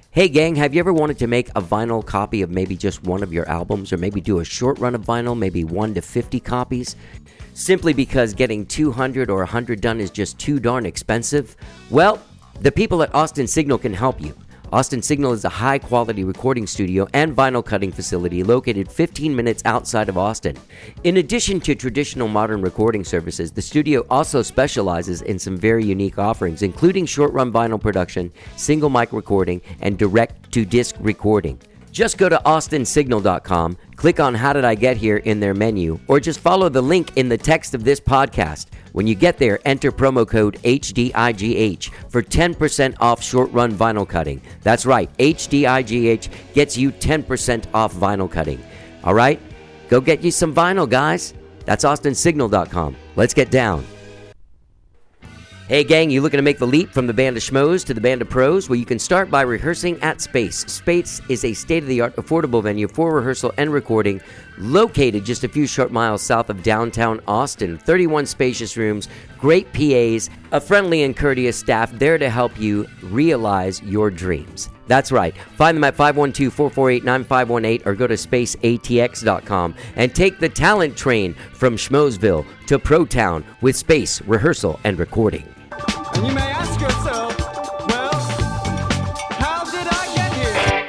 Hey gang, have you ever wanted to make a vinyl copy of maybe just one of your albums, or maybe do a short run of vinyl, maybe 1 to 50 copies? Simply because getting 200 or 100 done is just too darn expensive? Well, the people at Austin Signal can help you. Austin Signal is a high-quality recording studio and vinyl cutting facility located 15 minutes outside of Austin. In addition to traditional modern recording services, the studio also specializes in some very unique offerings, including short-run vinyl production, single mic recording, and direct-to-disc recording. Just go to austinsignal.com, click on How Did I Get Here in their menu, or just follow the link in the text of this podcast. When you get there, enter promo code HDIGH for 10% off short-run vinyl cutting. That's right, HDIGH gets you 10% off vinyl cutting. All right? Go get you some vinyl, guys. That's austinsignal.com. Let's get down. Hey gang, you looking to make the leap from the band of schmoes to the band of pros? Well, you can start by rehearsing at Space. Space is a state-of-the-art, affordable venue for rehearsal and recording, located just a few short miles south of downtown Austin. 31 spacious rooms, great PAs, a friendly and courteous staff there to help you realize your dreams. That's right. Find them at 512-448-9518 or go to spaceatx.com and take the talent train from Schmoesville to Pro Town with Space, rehearsal, and recording. And you may ask yourself, well, how did I get here?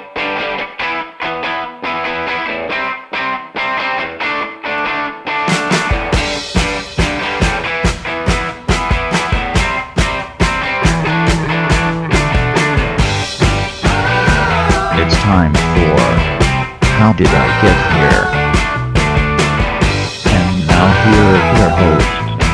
It's time for How Did I Get Here? And now here is your host,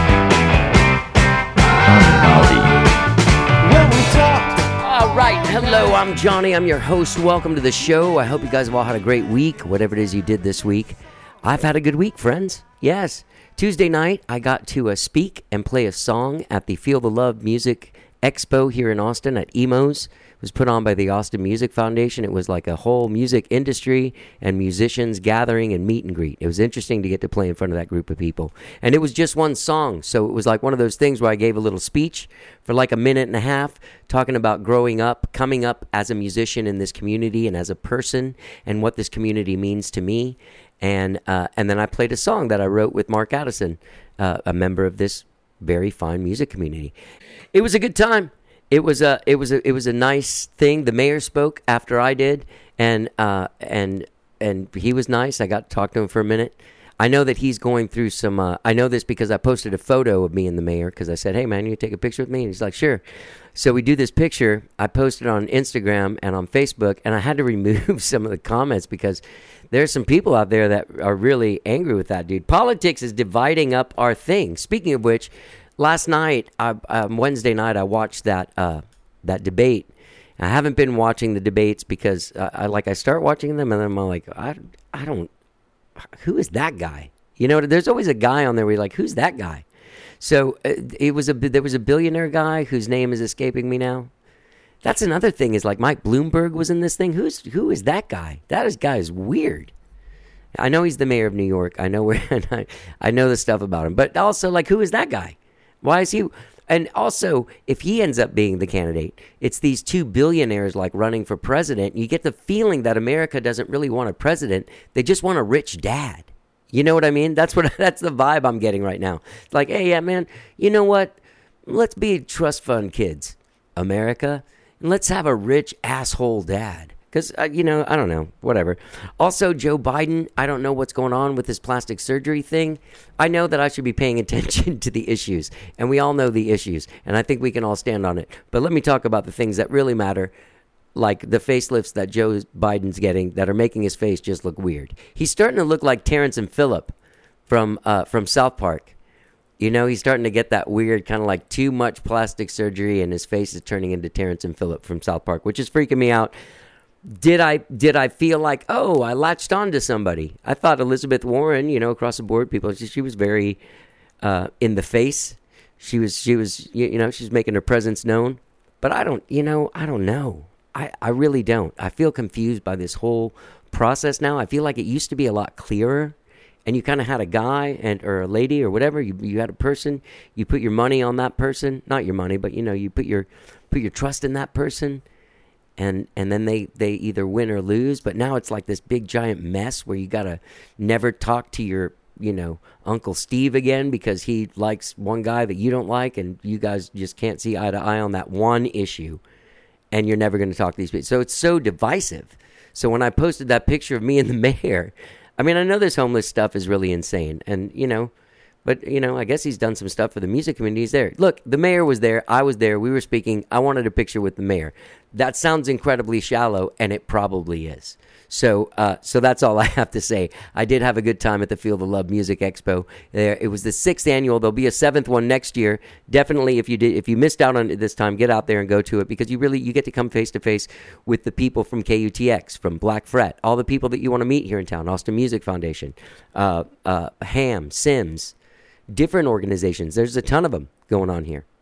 All right, hello, I'm Johnny. I'm your host. Welcome to the show. I hope you guys have all had a great week, whatever it is you did this week. I've had a good week, friends. Yes. Tuesday night, I got to speak and play a song at the Feel the Love Music Expo here in Austin at Emo's. It was put on by the Austin Music Foundation. It was like a whole music industry and musicians gathering and meet and greet. It was interesting to get to play in front of that group of people. And it was just one song, so it was like one of those things where I gave a little speech for like a minute and a half talking about growing up, coming up as a musician in this community and as a person and what this community means to me. And then I played a song that I wrote with Mark Addison, a member of this very fine music community. It was a good time. It was a nice thing. The mayor spoke after I did, and he was nice. I got to talk to him for a minute. I know that he's going through some. I know this because I posted a photo of me and the mayor because I said, "Hey man, you take a picture with me?" And he's like, "Sure." So we do this picture. I posted it on Instagram and on Facebook, and I had to remove some of the comments because there's some people out there that are really angry with that dude. Politics is dividing up our thing. Speaking of which. Last night, Wednesday night, I watched that debate. I haven't been watching the debates because I start watching them and then I'm like, I don't, who is that guy? You know, there's always a guy on there where you're like, who's that guy? So there was a billionaire guy whose name is escaping me now. That's another thing is like Mike Bloomberg was in this thing. Who is that guy? Guy is weird. I know he's the mayor of New York. I know I know the stuff about him, but also like, who is that guy? Why is he? And also, if he ends up being the candidate, it's these two billionaires like running for president. You get the feeling that America doesn't really want a president. They just want a rich dad. You know what I mean? That's the vibe I'm getting right now. It's like, hey, yeah, man, you know what? Let's be trust fund kids, America, and let's have a rich asshole dad. Because, I don't know, whatever. Also, Joe Biden, I don't know what's going on with this plastic surgery thing. I know that I should be paying attention to the issues, and we all know the issues, and I think we can all stand on it. But let me talk about the things that really matter, like the facelifts that Joe Biden's getting that are making his face just look weird. He's starting to look like Terrence and Phillip from South Park. You know, he's starting to get that weird kind of like too much plastic surgery, and his face is turning into Terrence and Phillip from South Park, which is freaking me out. Did I feel like, oh, I latched on to somebody? I thought Elizabeth Warren, across the board, she was very in the face. She was she's making her presence known. But I don't know. I really don't. I feel confused by this whole process now. I feel like it used to be a lot clearer. And you kind of had a guy or a lady or whatever. You had a person. You put your money on that person. Not your money, but you put your trust in that person. and then they either win or lose. But now it's like this big giant mess where you gotta never talk to your Uncle Steve again because he likes one guy that you don't like, and you guys just can't see eye to eye on that one issue, and you're never going to talk to these people. So it's so divisive. So when I posted that picture of me and the mayor, I mean, I know this homeless stuff is really insane, and but I guess he's done some stuff for the music community. He's there. Look, the mayor was there. I was there. We were speaking. I wanted a picture with the mayor. That sounds incredibly shallow, and it probably is. So that's all I have to say. I did have a good time at the Feel the Love Music Expo. It was the 6th annual. There'll be a 7th one next year. Definitely, if you missed out on it this time, get out there and go to it, because you get to come face to face with the people from KUTX, from Black Fret, all the people that you want to meet here in town. Austin Music Foundation, Ham, Sims, different organizations. There's a ton of them going on here.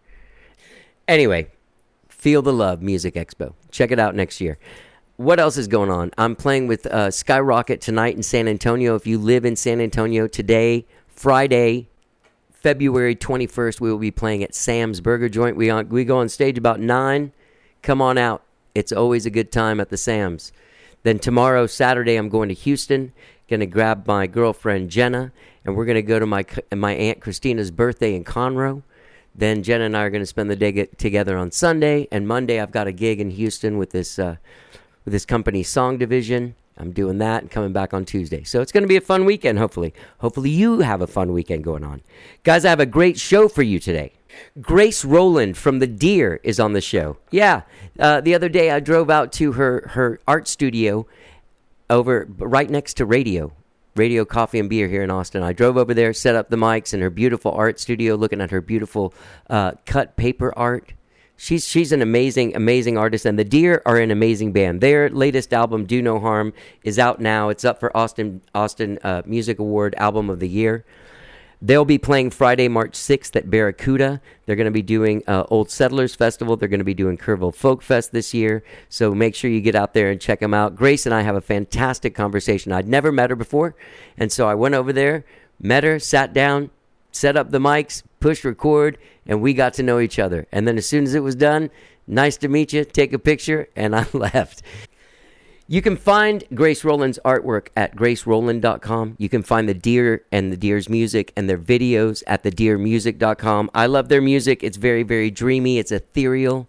Anyway, Feel the Love Music Expo. Check it out next year. What else is going on? I'm playing with Skyrocket tonight in San Antonio. If you live in San Antonio today, Friday, February 21st, we will be playing at Sam's Burger Joint. We go on stage about 9. Come on out. It's always a good time at the Sam's. Then tomorrow, Saturday, I'm going to Houston. Going to grab my girlfriend, Jenna, and we're going to go to my Aunt Christina's birthday in Conroe. Then Jenna and I are going to spend the day together on Sunday. And Monday, I've got a gig in Houston with this company, Song Division. I'm doing that and coming back on Tuesday. So it's going to be a fun weekend, hopefully. Hopefully you have a fun weekend going on. Guys, I have a great show for you today. Grace Rowland from The Deer is on the show. Yeah, the other day I drove out to her art studio over right next to Radio Coffee and Beer here in Austin. I drove over there, set up the mics in her beautiful art studio, looking at her beautiful cut paper art. She's an amazing artist, and The Deer are an amazing band. Their latest album, Do No Harm, is out now. It's up for Austin Music Award Album of the Year. They'll be playing Friday, March 6th at Barracuda. They're going to be doing Old Settlers Festival. They're going to be doing Kerrville Folk Fest this year. So make sure you get out there and check them out. Grace and I have a fantastic conversation. I'd never met her before, and so I went over there, met her, sat down, set up the mics, pushed record, and we got to know each other. And then as soon as it was done, nice to meet you, take a picture, and I left. You can find Grace Rowland's artwork at gracerowland.com. You can find The Deer and The Deer's music and their videos at thedeermusic.com. I love their music. It's very, very dreamy. It's ethereal.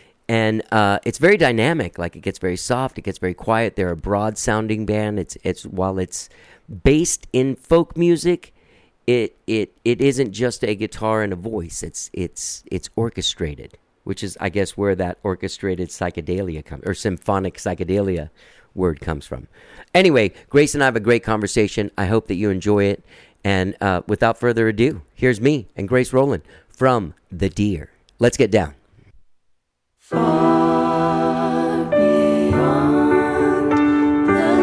And it's very dynamic. Like, it gets very soft. It gets very quiet. They're a broad-sounding band. While it's based in folk music, it isn't just a guitar and a voice. It's orchestrated, which is, I guess, where that orchestrated psychedelia comes, or symphonic psychedelia word comes from. Anyway, Grace and I have a great conversation. I hope that you enjoy it. And without further ado, here's me and Grace Rowland from The Deer. Let's get down. Far beyond the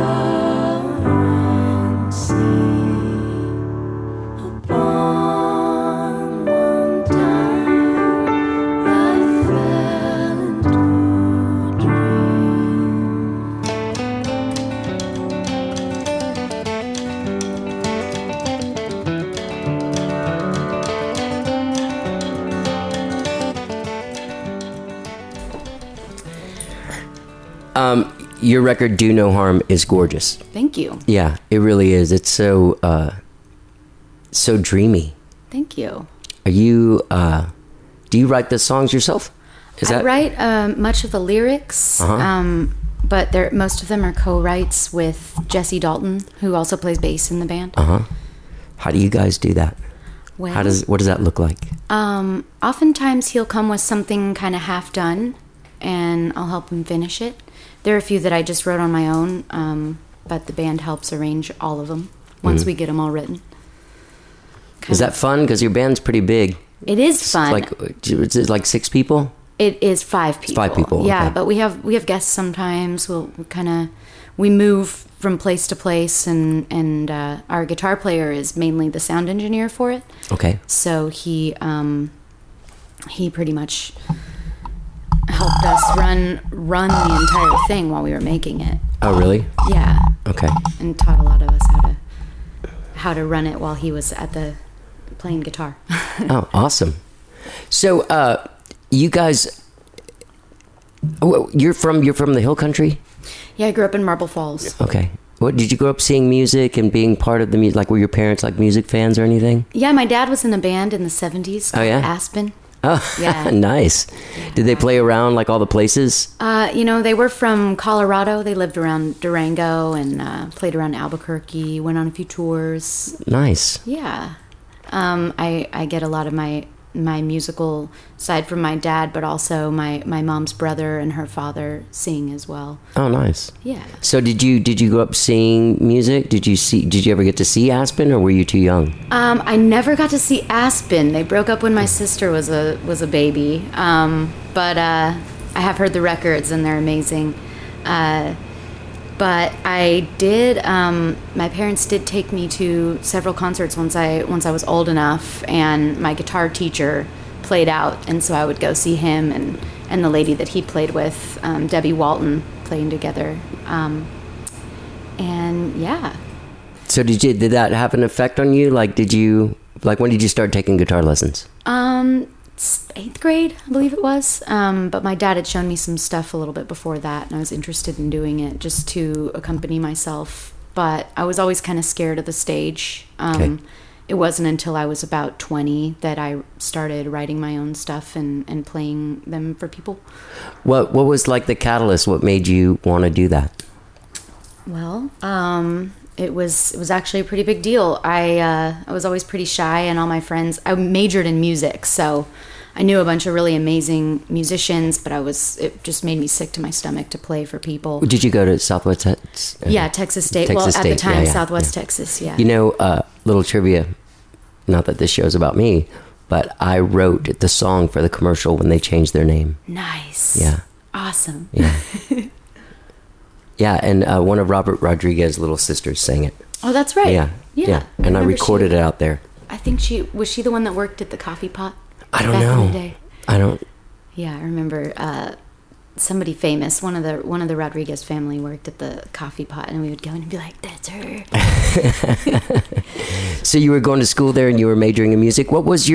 starry sea, upon one time I fell into a dream. Your record, Do No Harm, is gorgeous. Thank you. Yeah, it really is. It's so dreamy. Thank you. Are you, do you write the songs yourself? I write much of the lyrics, but most of them are co-writes with Jesse Dalton, who also plays bass in the band. How do you guys do that? Well, What does that look like? oftentimes he'll come with something kind of half done, and I'll help him finish it. There are a few that I just wrote on my own, but the band helps arrange all of them once we get them all written. Is that fun? Because your band's pretty big. It is fun. Is it like 6 people? It is 5 people. It's 5 people. Yeah, okay. but we have guests sometimes. We move from place to place, and our guitar player is mainly the sound engineer for it. Okay. So he pretty much helped us run the entire thing while we were making it. Oh, really? Yeah. Okay. And taught a lot of us how to run it while he was at the playing guitar. Oh, awesome. So, you guys, Oh, you're from the Hill Country? Yeah, I grew up in Marble Falls. Okay. What did you grow up seeing music and being part of the music? Like, were your parents like music fans or anything? Yeah, my dad was in a band in the 70s called yeah? Aspen. Oh, Yeah. nice. Did they play around like all the places? They were from Colorado. They lived around Durango and played around Albuquerque, went on a few tours. Nice. Yeah. I get a lot of my musical side from my dad, but also my mom's brother and her father sing as well. Oh, nice. Yeah. So did you grow up seeing music? Did you ever get to see Aspen, or were you too young? I never got to see Aspen. They broke up when my sister was a baby. But I have heard the records and they're amazing. But I did. My parents did take me to several concerts once I was old enough, and my guitar teacher played out, and so I would go see him and the lady that he played with, Debbie Walton, playing together. And yeah. So did that have an effect on you? Like, when did you start taking guitar lessons? 8th grade, I believe it was. But my dad had shown me some stuff a little bit before that, and I was interested in doing it just to accompany myself. But I was always kind of scared of the stage. Okay. It wasn't until I was about 20 that I started writing my own stuff and playing them for people. What was like the catalyst? What made you want to do that? Well, it was actually a pretty big deal. I was always pretty shy, and all my friends. I majored in music, so I knew a bunch of really amazing musicians. But it just made me sick to my stomach to play for people. Did you go to Southwest? Yeah, Texas State. Texas At the State, time, yeah. Southwest Texas. Yeah. You know, little trivia. Not that this show's about me, but I wrote the song for the commercial when they changed their name. Nice. Yeah. Awesome. Yeah. Yeah, and one of Robert Rodriguez's little sisters sang it. Oh, that's right. Yeah. Yeah. And I remember recorded it out there. I think was she the one that worked at the coffee pot? I don't back know. In the day? I don't. Yeah, I remember somebody famous, one of the Rodriguez family worked at the coffee pot, and we would go in and be like, "That's her." So you were going to school there, and you were majoring in music. What did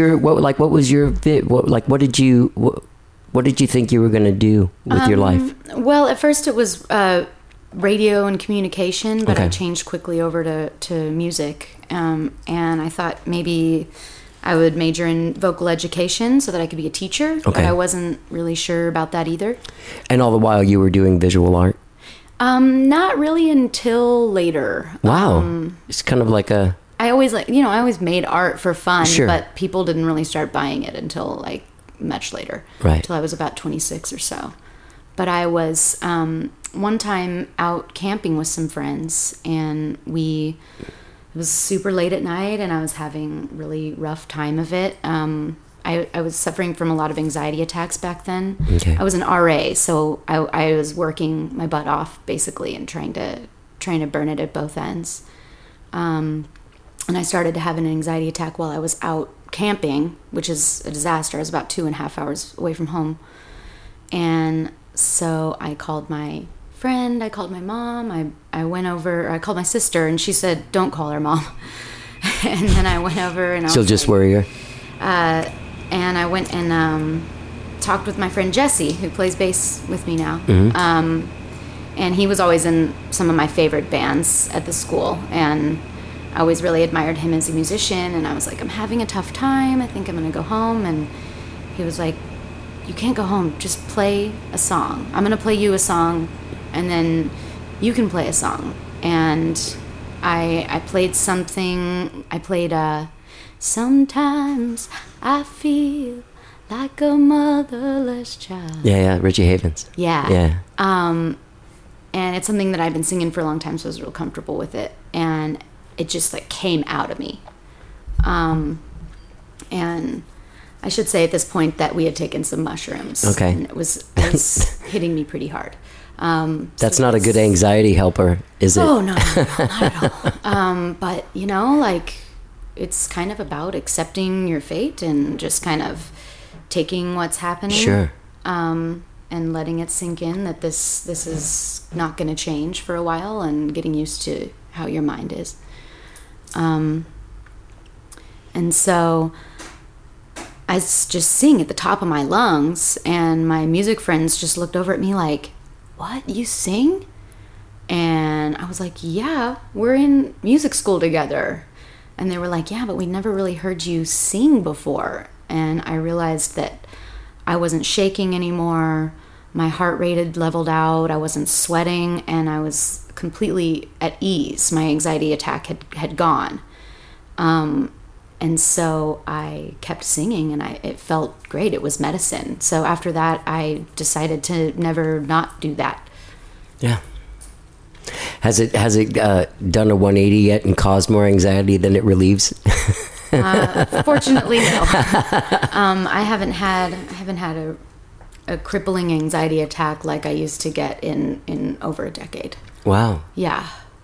you think you were going to do with your life? Well, at first it was radio and communication, but I Okay. changed quickly over to music, and I thought maybe I would major in vocal education so that I could be a teacher, but Okay. I wasn't really sure about that either. And all the while you were doing visual art? Not really until later. Wow. It's kind of like a... I always made art for fun, Sure. but people didn't really start buying it until like much later. Right. Until I was about 26 or so. But I was one time out camping with some friends, and it was super late at night, and I was having really rough time of it. I was suffering from a lot of anxiety attacks back then. Okay. I was an RA, so I was working my butt off basically and trying to burn it at both ends. And I started to have an anxiety attack while I was out camping, which is a disaster. I was about 2.5 hours away from home. And so I called my friend, I called my mom, I went over, I called my sister, and she said, "Don't call her, Mom." And then I went over and She'll just worry her. and I went and talked with my friend Jesse, who plays bass with me now. And he was always in some of my favorite bands at the school, and I always really admired him as a musician. And I was like, "I'm having a tough time. I think I'm gonna go home." And he was like, "You can't go home. Just play a song. I'm gonna play you a song, and then you can play a song." And I played something. I played "Sometimes I Feel Like a Motherless Child." Yeah, Richie Havens. Yeah. Yeah. And it's something that I've been singing for a long time, so I was real comfortable with it. And it just like came out of me. And I should say at this point that we had taken some mushrooms. Okay. And it was hitting me pretty hard. That's not a good anxiety helper, is it? Oh, no, not at all. But, like, it's kind of about accepting your fate and just kind of taking what's happening. Sure. And letting it sink in that this is not going to change for a while, and getting used to how your mind is. And so just sing at the top of my lungs, and my music friends just looked over at me like, "What? You sing?" And I was like, "Yeah, we're in music school together." And they were like, "Yeah, but we never really heard you sing before." And I realized that I wasn't shaking anymore. My heart rate had leveled out. I wasn't sweating, and I was completely at ease. My anxiety attack had gone. And so I kept singing, and it felt great. It was medicine. So after that, I decided to never not do that. Yeah. Has it done a 180 yet and caused more anxiety than it relieves? Fortunately, no. I haven't had a crippling anxiety attack like I used to get in over a decade. Wow. Yeah.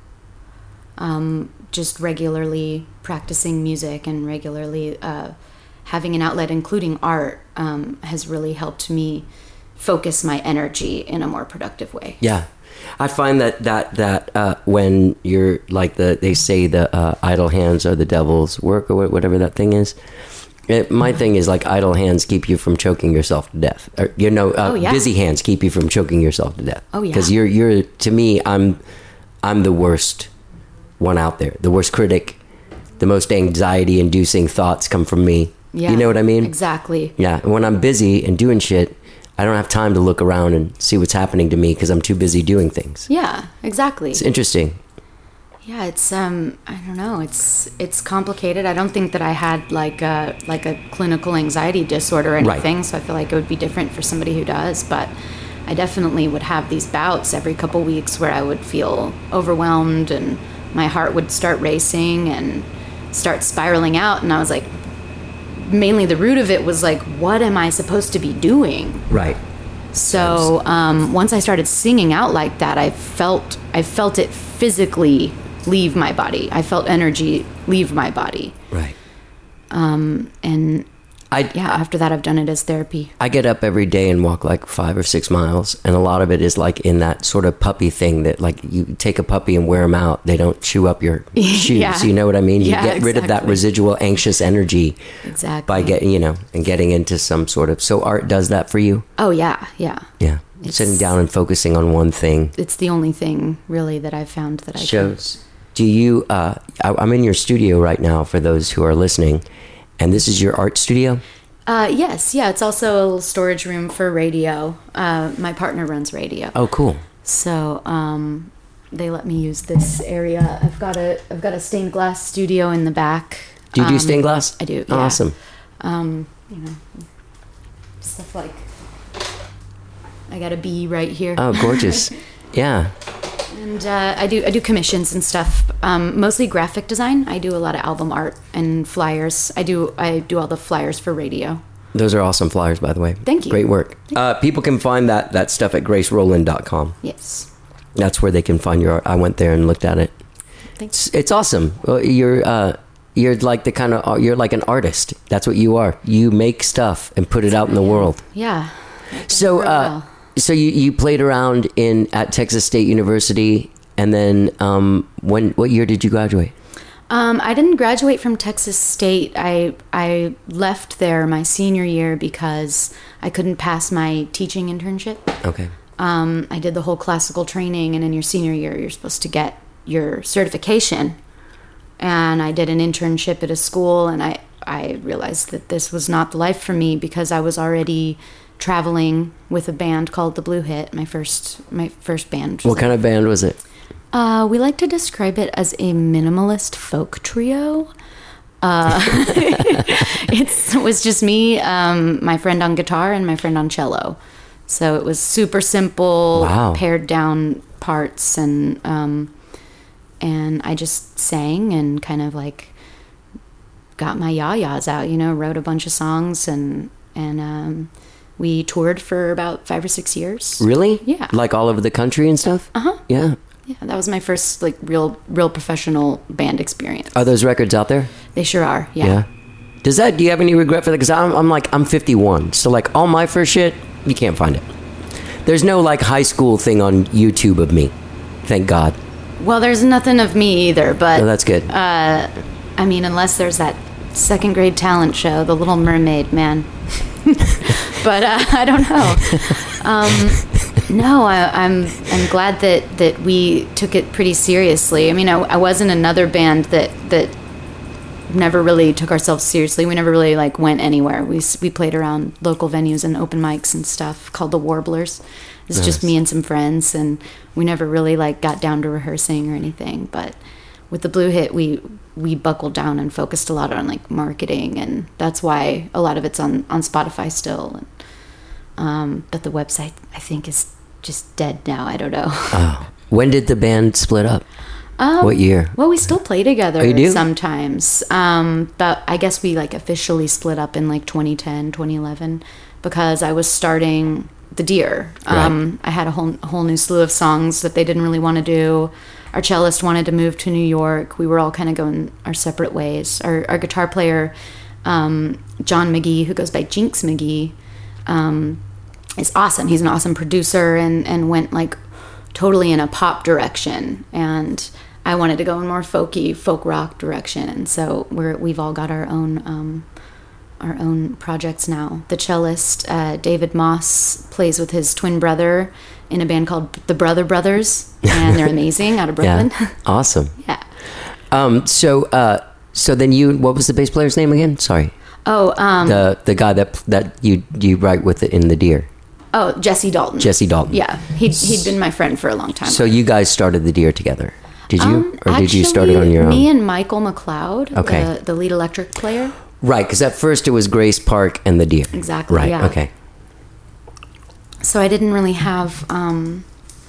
Just regularly practicing music and regularly having an outlet, including art, has really helped me focus my energy in a more productive way. Yeah. I find that when you're like they say the idle hands are the devil's work or whatever that thing is. My thing is like idle hands keep you from choking yourself to death. Or, busy hands keep you from choking yourself to death. Oh yeah. Because you're to me, I'm the worst one out there. The worst critic. The most anxiety-inducing thoughts come from me. Yeah. You know what I mean? Exactly. Yeah. And when I'm busy and doing shit, I don't have time to look around and see what's happening to me because I'm too busy doing things. Yeah, exactly. It's interesting. Yeah, it's I don't know, it's complicated. I don't think that I had like a clinical anxiety disorder or anything, Right. So I feel like it would be different for somebody who does, but I definitely would have these bouts every couple weeks where I would feel overwhelmed and my heart would start racing and start spiraling out, and I was like, mainly the root of it was like, what am I supposed to be doing? Right. So once I started singing out like that, I felt it physically leave my body. I felt energy leave my body. Right. And after that, I've done it as therapy. I get up every day and walk like 5 or 6 miles, and a lot of it is like in that sort of puppy thing that like you take a puppy and wear them out. They don't chew up your shoes. Yeah. You know what I mean? You Yeah, get rid of that exactly. residual anxious energy Exactly. by getting into some sort of. So art does that for you? Oh yeah, yeah. Yeah. Sitting down and focusing on one thing. It's the only thing really that I've found that I Shows. Do you? I'm in your studio right now for those who are listening, and this is your art studio. Yes, yeah. It's also a little storage room for radio. My partner runs radio. Oh, cool. So they let me use this area. I've got a stained glass studio in the back. Do you do stained glass? I do. Yeah. Awesome. Stuff like I got a bee right here. Oh, gorgeous. Yeah. And I do commissions and stuff. Mostly graphic design. I do a lot of album art and flyers. I do all the flyers for radio. Those are awesome flyers, by the way. Thank you. Great work. People can find that stuff at GraceRowland.com. Yes. That's where they can find your art. I went there and looked at it. Thanks. It's awesome. You're like you're like an artist. That's what you are. You make stuff and put it out in the world. Yeah. So, so you played around at Texas State University, and then what year did you graduate? I didn't graduate from Texas State. I left there my senior year because I couldn't pass my teaching internship. Okay. I did the whole classical training, and in your senior year, you're supposed to get your certification. And I did an internship at a school, and I realized that this was not the life for me because I was already traveling with a band called the Blue Hit, my first band. What kind of band was it? We like to describe it as a minimalist folk trio. It was just me, my friend on guitar, and my friend on cello. So it was super simple, Wow. pared down parts, and I just sang and kind of like got my yayas out, wrote a bunch of songs, and we toured for about 5 or 6 years. Really? Yeah. Like all over the country and stuff? Uh-huh. Yeah. Yeah, that was my first like real professional band experience. Are those records out there? They sure are. Yeah. Do you have any regret for that? Because I'm 51, so like all my first shit, you can't find it. There's no like high school thing on YouTube of me, thank God. Well, there's nothing of me either, but Oh, that's good. I mean, unless there's that second grade talent show, The Little Mermaid, man. But I don't know. No, I'm glad that we took it pretty seriously. I mean, I was in another band that never really took ourselves seriously. We never really like went anywhere. We played around local venues and open mics and stuff called the Warblers. It's Nice. just me and some friends, and we never really like got down to rehearsing or anything. But with the Blue Hit, we buckled down and focused a lot on like marketing, and that's why a lot of it's on Spotify still. But the website, I think, is just dead now. I don't know. Oh. When did the band split up? What year? Well, we still play together Oh, you do? sometimes. But I guess we like officially split up in like 2010, 2011 because I was starting the Deer. Right. I had a whole new slew of songs that they didn't really want to do. Our cellist wanted to move to New York. We were all kind of going our separate ways. Our guitar player, John McGee, who goes by Jinx McGee, is awesome. He's an awesome producer and went like totally in a pop direction. And I wanted to go in more folky, folk rock direction. And so we've all got our own projects now. The cellist, David Moss, plays with his twin brother in a band called the Brother Brothers, and they're amazing out of Brooklyn. Yeah. Awesome. Yeah. So then what was the bass player's name again? Sorry. Oh, The guy that you write with it in the Deer. oh, Jesse Dalton. Jesse Dalton. Yeah, he'd been my friend for a long time. So you guys started the Deer together. Did you? Or did you start it on your own? Me and Michael McLeod, Okay. the lead electric player. Right, because at first it was Grace Park and the Deer. Exactly, Right, yeah. okay. So I didn't really have an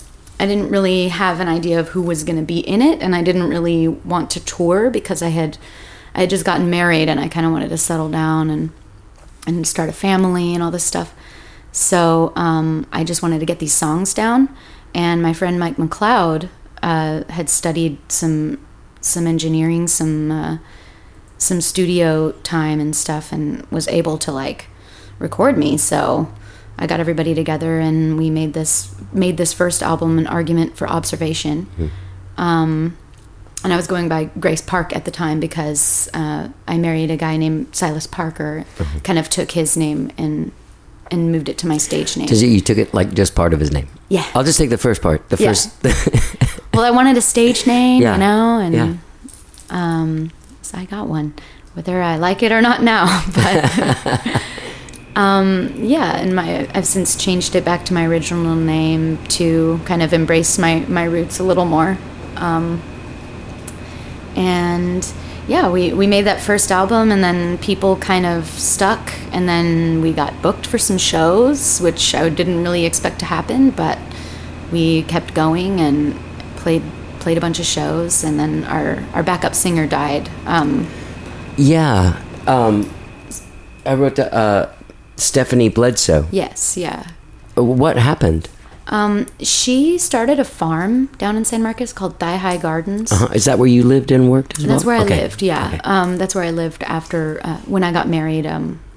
idea of who was going to be in it, and I didn't really want to tour because I had just gotten married and I kind of wanted to settle down and start a family and all this stuff. So I just wanted to get these songs down, and my friend Mike McLeod had studied some engineering, some studio time and stuff, and was able to like record me. So I got everybody together and we made this first album, An Argument for Observation. And I was going by Grace Park at the time because I married a guy named Silas Parker, kind of took his name and moved it to my stage name. You took it like just part of his name? Yeah. I'll just take the first part. Yeah. Well, I wanted a stage name, Yeah. you know, and Yeah. so I got one, whether I like it or not now. But yeah, and I've since changed it back to my original name to kind of embrace my roots a little more. And yeah, we made that first album, and then people kind of stuck, and then we got booked for some shows, which I didn't really expect to happen, but we kept going and played a bunch of shows, and then our backup singer died. Yeah. I wrote Stephanie Bledsoe. Yes, yeah. What happened? She started a farm down in San Marcos called Thigh High Gardens. Is that where you lived and worked as well? That's where Okay. I lived, yeah. Okay. That's where I lived after, when I got married.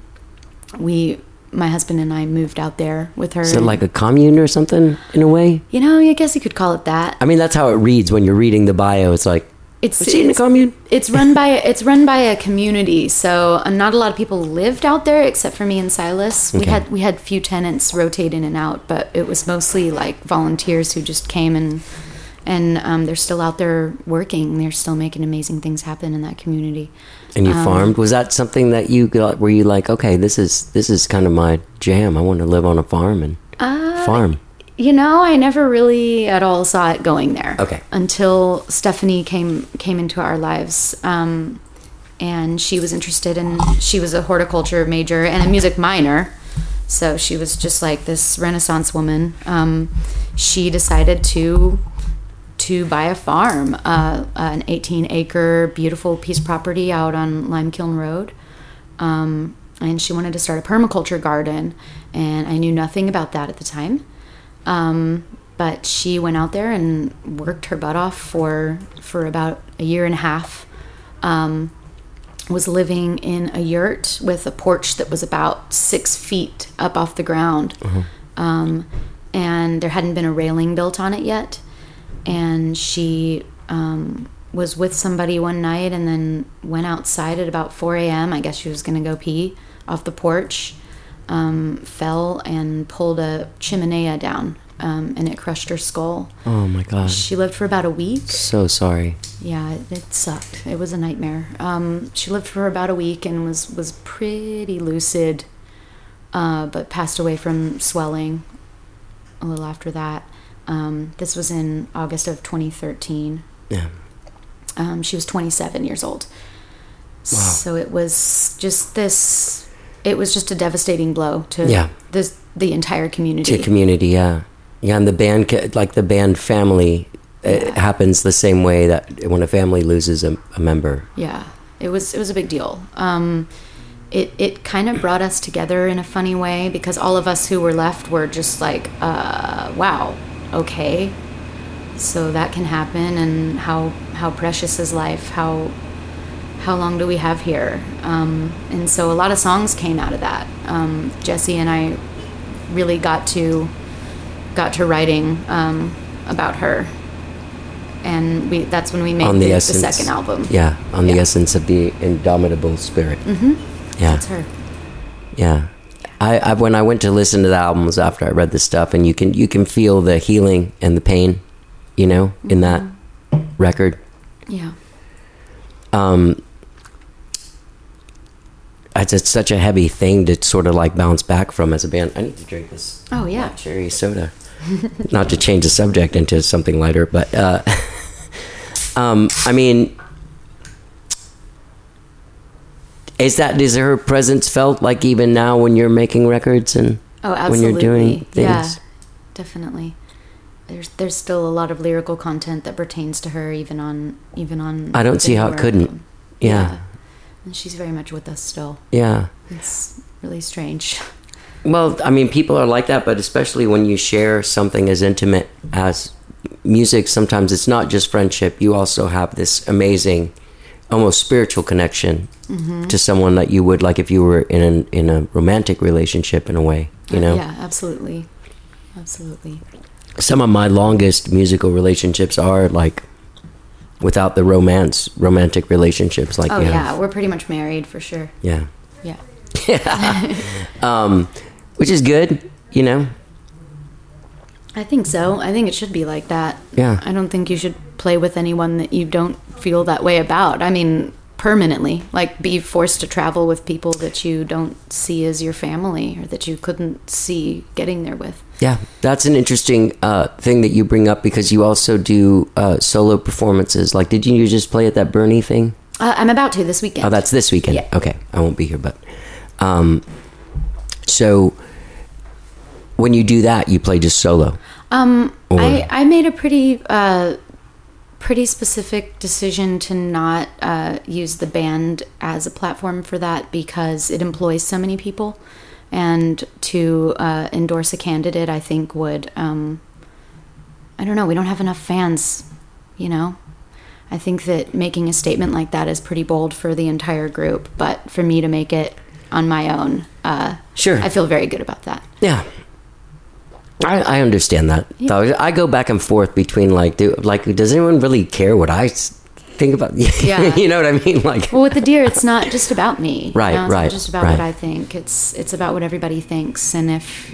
My husband and I moved out there with her. Is it like a commune or something in a way? You know, I guess you could call it that. I mean, that's how it reads when you're reading the bio. It's like, It's was she in a commune? It's run by a community, so not a lot of people lived out there except for me and Silas. Okay. We had few tenants rotate in and out, but it was mostly like volunteers who just came and they're still out there working. They're still making amazing things happen in that community. And you farmed? Was that something that you got, were you like, okay, this is kind of my jam. I want to live on a farm and farm. You know, I never really at all saw it going there. Okay. Until Stephanie came into our lives, and she was interested in. She was a horticulture major and a music minor, so she was just like this Renaissance woman. She decided to buy a farm, an 18-acre beautiful piece of property out on Limekiln Road, and she wanted to start a permaculture garden, and I knew nothing about that at the time. But she went out there and worked her butt off for about a year and a half. Was living in a yurt with a porch that was about 6 feet up off the ground. And there hadn't been a railing built on it yet. And she was with somebody one night and then went outside at about 4 a.m. I guess she was going to go pee off the porch, fell and pulled a chimenea down, and it crushed her skull. Oh my God. She lived for about a week. So sorry. Yeah, it sucked. It was a nightmare. She lived for about a week and was pretty lucid, but passed away from swelling a little after that. This was in August of 2013. Yeah. She was 27 years old. Wow. So it was just this. It was just a devastating blow to the entire community. To community, yeah. Yeah, and the band, like the band family, it happens the same way that when a family loses a member. Yeah, it was a big deal. It kind of brought us together in a funny way, because all of us who were left were just like, wow, okay, so that can happen, and how precious is life? How long do we have here? And so a lot of songs came out of that. Jesse and I really got to writing about her, and that's when we made the second album. Yeah, the essence of the indomitable spirit. Mm-hmm. Yeah, that's her. Yeah, I when I went to listen to the albums after I read this stuff, and you can feel the healing and the pain, in that record. Yeah. It's such a heavy thing to sort of like bounce back from as a band. I need to drink this. Oh yeah, cherry soda. Not to change the subject into something lighter, but I mean, is her presence felt like even now when you're making records and when you're doing things? Yeah, definitely. There's still a lot of lyrical content that pertains to her, even on. I don't see how it couldn't. Album. Yeah. And she's very much with us still. Yeah. It's really strange. Well, I mean, people are like that, but especially when you share something as intimate as music, sometimes it's not just friendship. You also have this amazing, almost spiritual connection to someone that you would like if you were in a romantic relationship in a way, Yeah, absolutely. Absolutely. Some of my longest musical relationships are like without the romantic relationships. Like, we're pretty much married for sure. Yeah. Yeah. Yeah. Which is good, I think so. I think it should be like that. Yeah. I don't think you should play with anyone that you don't feel that way about. I mean, permanently. Like, be forced to travel with people that you don't see as your family or that you couldn't see getting there with. Yeah, that's an interesting thing that you bring up, because you also do solo performances. Like, did you just play at that Bernie thing? I'm about to this weekend. Oh, that's this weekend? Yeah. Okay, I won't be here, but... so, when you do that, you play just solo? I made a pretty specific decision to not use the band as a platform for that, because it employs so many people. And to endorse a candidate, I think would, I don't know, we don't have enough fans, I think that making a statement like that is pretty bold for the entire group, but for me to make it on my own, sure, I feel very good about that. Yeah. I understand that. Yeah. I go back and forth between does anyone really care what I think about? Yeah. You know what I mean? Like, well, with the Deer, it's not just about me. Right, It's right, not just about right. what I think. It's about what everybody thinks, and if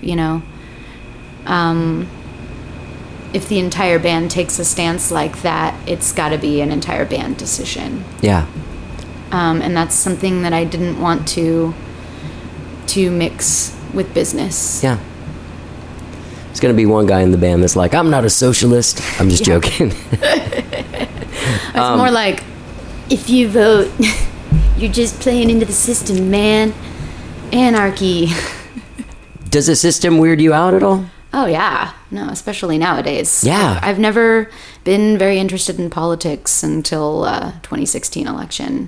if the entire band takes a stance like that, it's got to be an entire band decision. Yeah. And that's something that I didn't want to mix with business. Yeah. There's going to be one guy in the band that's like, I'm not a socialist. I'm just joking. It's more like, if you vote, you're just playing into the system, man. Anarchy. Does the system weird you out at all? Oh, yeah. No, especially nowadays. Yeah. I've never been very interested in politics until 2016 election.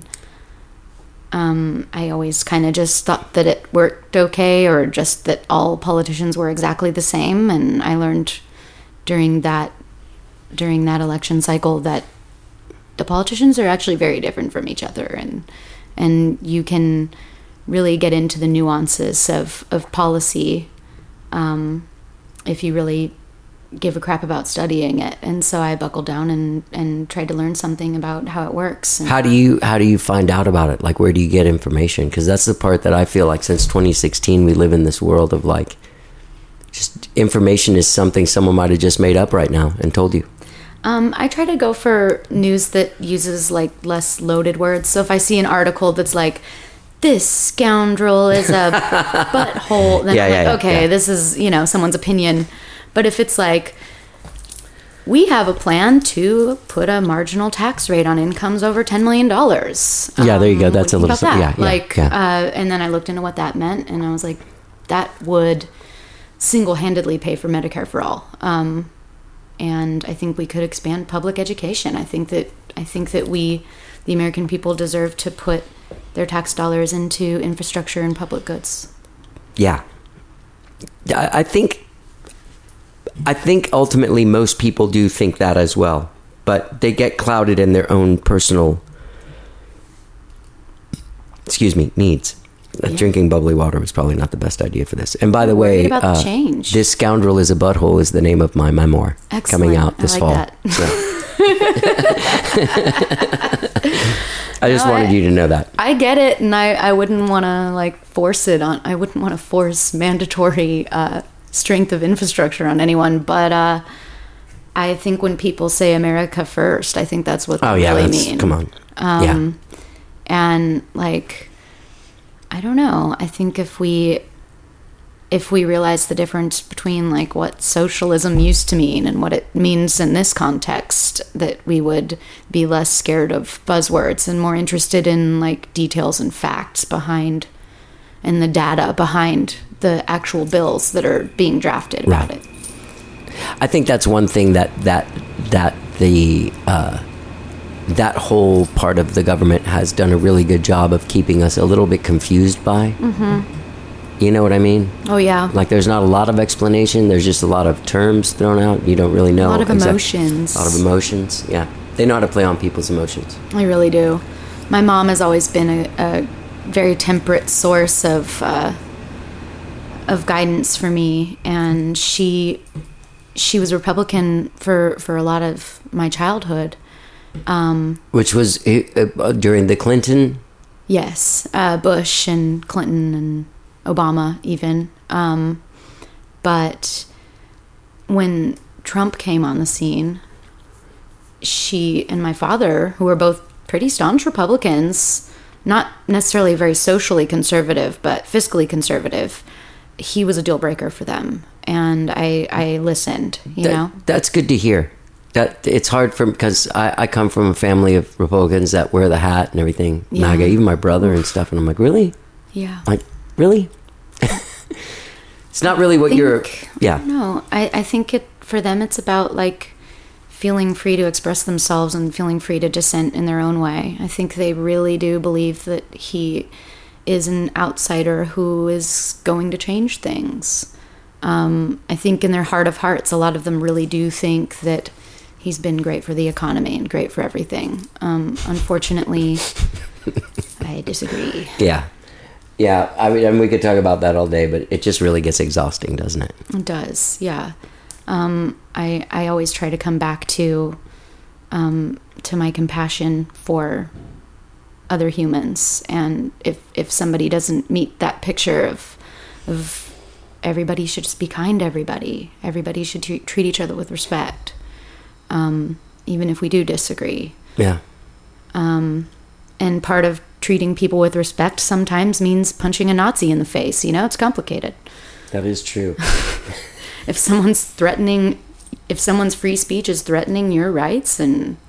I always kind of just thought that it worked okay, or just that all politicians were exactly the same. And I learned during that election cycle that the politicians are actually very different from each other, and you can really get into the nuances of policy if you really give a crap about studying it. And so I buckled down and tried to learn something about how it works. And How do you find out about it? Like, where do you get information? Because that's the part that I feel like since 2016 we live in this world of like, just information is something someone might have just made up right now and told you. I try to go for news that uses like less loaded words. So if I see an article that's like, this scoundrel is a butthole, then I'm like, okay, this is, you know, someone's opinion. But if it's like, we have a plan to put a marginal tax rate on incomes over $10 million. Yeah, there you go. That's a little, and then I looked into what that meant, and I was like, that would single-handedly pay for Medicare for all. And I think we could expand public education. I think that we, the American people, deserve to put their tax dollars into infrastructure and public goods. Yeah. I think ultimately most people do think that as well, but they get clouded in their own personal, needs. Yeah. Drinking bubbly water was probably not the best idea for this. And by the way, about the change. This Scoundrel is a Butthole is the name of my memoir. Excellent. Coming out this fall. That. I just wanted you to know that. I get it, and I wouldn't want to like force it on. I wouldn't want to force mandatory strength of infrastructure on anyone. But I think when people say America first, I think that's what they really mean. Come on. And like, I don't know. I think if we realize the difference between like what socialism used to mean and what it means in this context, that we would be less scared of buzzwords and more interested in like details and facts behind and the data behind the actual bills that are being drafted about it. I think that's one thing that whole part of the government has done a really good job of keeping us a little bit confused by. Mm-hmm. You know what I mean? Oh, yeah. Like, there's not a lot of explanation. There's just a lot of terms thrown out. You don't really know. A lot of emotions. A lot of emotions, yeah. They know how to play on people's emotions. I really do. My mom has always been a very temperate source of guidance for me, and she was Republican for a lot of my childhood. Which was during the Clinton? Yes, Bush and Clinton and Obama even. But when Trump came on the scene, she and my father, who were both pretty staunch Republicans, not necessarily very socially conservative, but fiscally conservative, he was a deal breaker for them. And I listened, you know? That's good to hear. That it's hard because I come from a family of Republicans that wear the hat and everything. Yeah. MAGA, even my brother and stuff. And I'm like, really? Yeah. Like, really? It's not really what you're... Yeah. No, I think for them it's about like feeling free to express themselves and feeling free to dissent in their own way. I think they really do believe that he is an outsider who is going to change things. I think in their heart of hearts, a lot of them really do think that he's been great for the economy and great for everything. Unfortunately, I disagree. Yeah. Yeah, I mean, we could talk about that all day, but it just really gets exhausting, doesn't it? It does, yeah. I always try to come back to my compassion for other humans, and if somebody doesn't meet that picture of everybody should just be kind to everybody. Everybody should treat each other with respect, even if we do disagree. Yeah. And part of treating people with respect sometimes means punching a Nazi in the face. You know, it's complicated. That is true. If someone's free speech is threatening your rights, and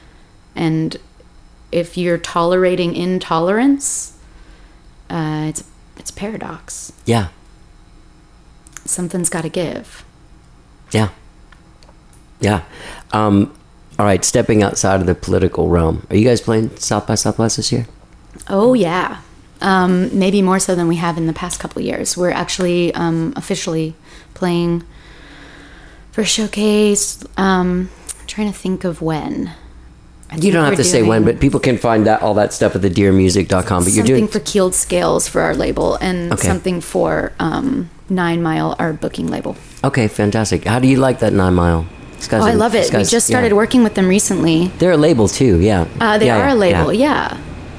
if you're tolerating intolerance, it's a paradox. Yeah. Something's got to give. Yeah. Yeah. All right, stepping outside of the political realm. Are you guys playing South by Southwest this year? Oh, yeah. Maybe more so than we have in the past couple of years. We're actually officially playing for Showcase. Trying to think of when. You don't have to say when, but people can find all that stuff at thedeermusic.com. But you're doing something for Keeled Scales for our label, and something for 9 Mile, our booking label. Okay, fantastic. How do you like that 9 Mile? Oh, I love it. We just started working with them recently. They're a label too, yeah. They are a label, yeah.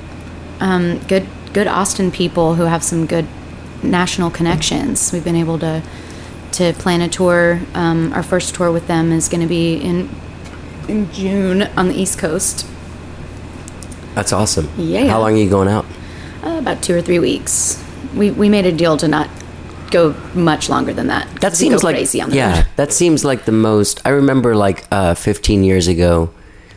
Good Austin people who have some good national connections. We've been able to plan a tour. Our first tour with them is going to be in June on the East Coast. That's awesome. Yeah. How long are you going out? About 2 or 3 weeks. We made a deal to not go much longer than that. That seems go like crazy on the road. that seems like the most. I remember 15 years ago,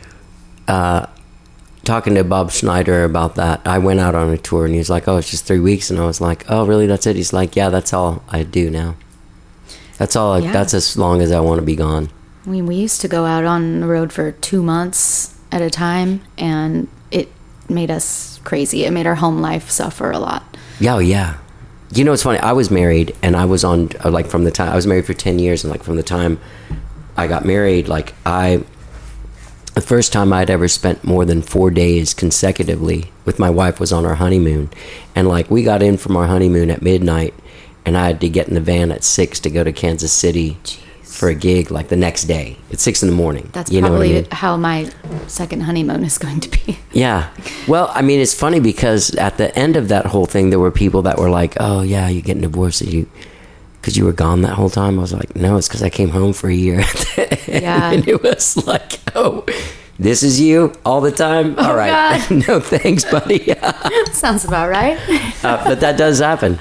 talking to Bob Schneider about that. I went out on a tour and he's like, "Oh, it's just 3 weeks," and I was like, "Oh, really? That's it?" He's like, "Yeah, that's all I do now. That's all. Yeah. That's as long as I want to be gone." We used to go out on the road for 2 months at a time, and it made us crazy. It made our home life suffer a lot. Yeah, oh, yeah. You know, it's funny. I was married, and I was on from the time I was married for 10 years, and from the time I got married, the first time I'd ever spent more than 4 days consecutively with my wife was on our honeymoon, and we got in from our honeymoon at midnight, and I had to get in the van at 6 to go to Kansas City for a gig the next day at 6 in the morning. That's you know probably what I mean? how my second honeymoon is going to be. Yeah. Well, I mean, it's funny because at the end of that whole thing, there were people that were like, "Oh, yeah, you're getting divorced because you were gone that whole time." I was like, "No, it's because I came home for a year." Yeah. And it was like, "Oh, this is you all the time? All right." God. No, thanks, buddy. Sounds about right. But that does happen.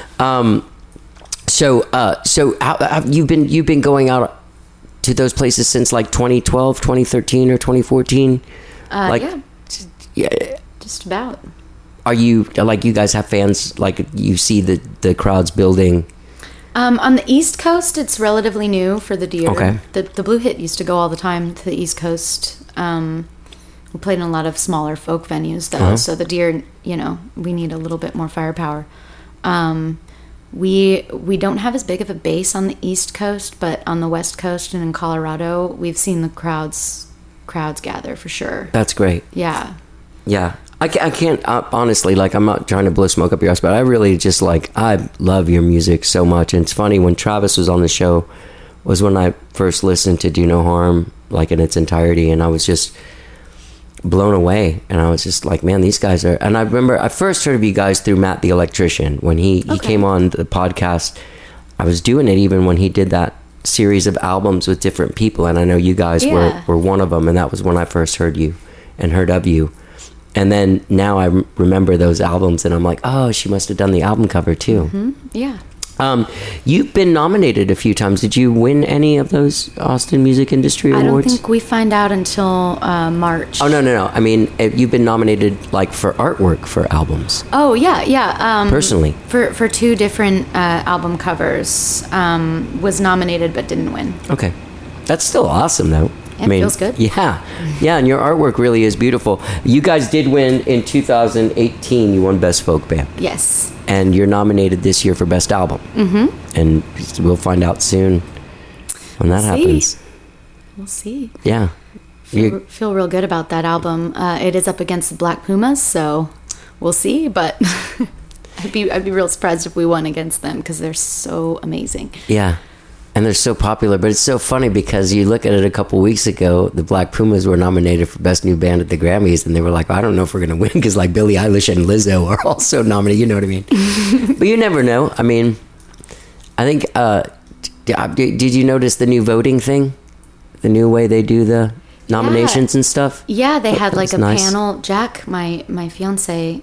So how, you've been going out to those places since 2012, 2013, or 2014? Yeah, just about. Are you you guys have fans? You see the crowds building? On the East Coast, it's relatively new for the Deer. Okay. The Blue Hit used to go all the time to the East Coast. We played in a lot of smaller folk venues, though. So the Deer, we need a little bit more firepower. We don't have as big of a base on the East Coast, but on the West Coast and in Colorado, we've seen the crowds gather for sure. That's great. Yeah. Yeah. I can't honestly, I'm not trying to blow smoke up your ass, but I really just I love your music so much. And it's funny, when Travis was on the show was when I first listened to Do No Harm in its entirety, and I was just blown away, and I was just man, these guys are. And I remember I first heard of you guys through Matt the Electrician when he came on the podcast. I was doing it even when he did that series of albums with different people, and I know you guys were one of them, and that was when I first heard you and heard of you. And then now I remember those albums, and I'm like, oh, she must have done the album cover too. Mm-hmm. Yeah. You've been nominated a few times. Did you win any of those Austin Music Industry Awards? I don't think we find out until March. Oh, no. I mean, you've been nominated for artwork for albums. Oh, yeah. Personally. For 2 different album covers. Was nominated but didn't win. Okay. That's still awesome, though. It feels good. Yeah. Yeah, and your artwork really is beautiful. You guys did win in 2018. You won Best Folk Band. Yes. And you're nominated this year for Best Album. Mm-hmm. And we'll find out soon when that happens. We'll see. Yeah. Feel real good about that album. It is up against the Black Pumas, so we'll see. But I'd be real surprised if we won against them because they're so amazing. Yeah. And they're so popular, but it's so funny because you look at it a couple weeks ago, the Black Pumas were nominated for Best New Band at the Grammys, and they were like, I don't know if we're going to win because Billie Eilish and Lizzo are also nominated, you know what I mean? But you never know. I mean, I think, did you notice the new voting thing? The new way they do the nominations and stuff? Yeah, they had a nice panel. Jack, my fiance,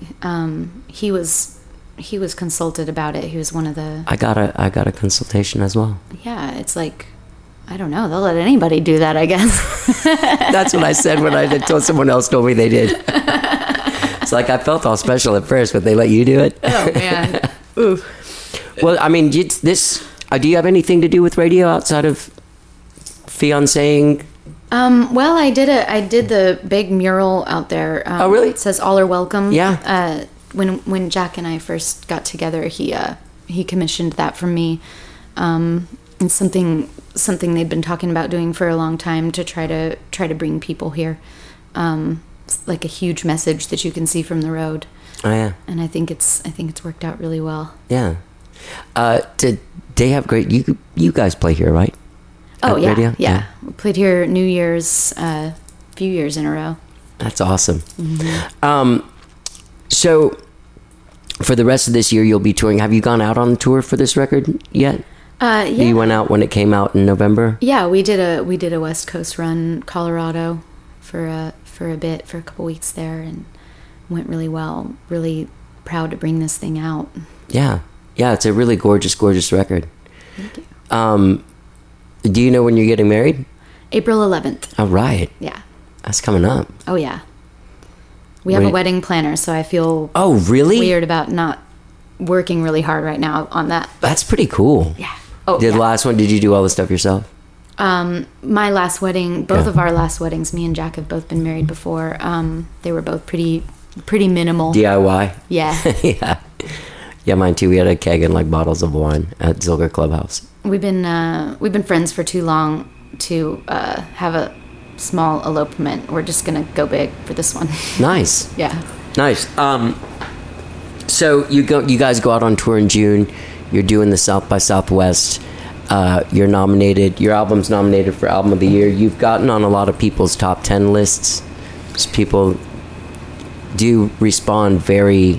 he was consulted about it. He was one of the... I got a consultation as well. Yeah, it's I don't know. They'll let anybody do that, I guess. That's what I said when I told someone else told me they did. It's I felt all special at first, but they let you do it. Oh, man. Ooh. Well, I mean, do you have anything to do with radio outside of fiancéing? Well, I did the big mural out there. Oh, really? It says "All are welcome." Yeah. When Jack and I first got together, he commissioned that for me. It's something they'd been talking about doing for a long time to try to bring people here. It's a huge message that you can see from the road. Oh yeah. And I think it's worked out really well. Yeah. they have great. You guys play here, right? Oh At yeah, radio? yeah. We played here New Year's a few years in a row. That's awesome. So for the rest of this year, you'll be touring. Have you gone out on the tour for this record yet? Yeah. You went out when it came out in November. Yeah, we did a West Coast run, Colorado, for a couple weeks there, and went really well. Really proud to bring this thing out. Yeah, it's a really gorgeous record. Thank you. Do you know when you're getting married? April 11th. All right, Yeah. that's coming up. Oh yeah. We have a Wait. wedding planner, so I feel Oh, really? weird about not working really hard right now on that. That's pretty cool. Yeah. Oh, The yeah. last one, did you do all the stuff yourself? My last wedding, both Yeah. of our last weddings, me and Jack have both been married before. They were both pretty minimal. DIY. Yeah. Yeah, mine too. We had a keg and like bottles of wine at Zilker Clubhouse. We've been friends for too long to have a small elopement. We're just gonna go big for this one. Nice. Yeah. Nice. So you guys go out on tour in June. You're doing the South by Southwest. You're nominated. Your album's nominated for Album of the Year. You've gotten on a lot of people's top 10 lists. Just people do respond very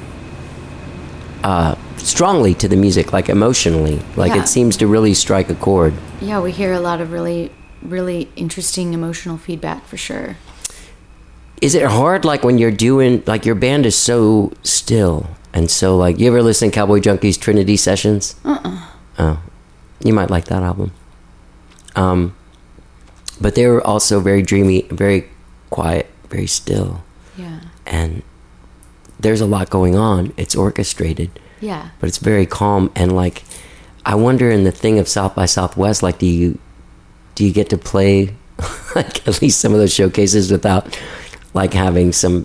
strongly to the music, like emotionally. Like Yeah. it seems to really strike a chord. Yeah, we hear a lot of really, really interesting emotional feedback for sure. Is it hard, like when you're doing, like your band is so still and so like, you ever listen to Cowboy Junkies Trinity Sessions? Oh, you might like that album. But they were also very dreamy, very quiet, very still. Yeah. And there's a lot going on. It's orchestrated, Yeah. but it's very calm. And like, I wonder in the thing of South by Southwest, like, do you get to play like at least some of those showcases without like having some,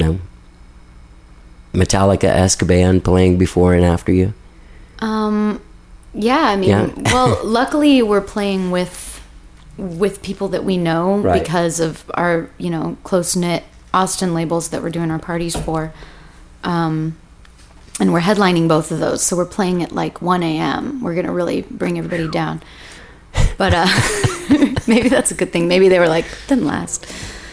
Metallica-esque band playing before and after you? Yeah, I mean, Yeah. well, luckily we're playing with people that we know Right. because of our, close-knit Austin labels that we're doing our parties for. And we're headlining both of those. So we're playing at like 1 a.m. We're going to really bring everybody down. But maybe that's a good thing. Maybe they were like, didn't last.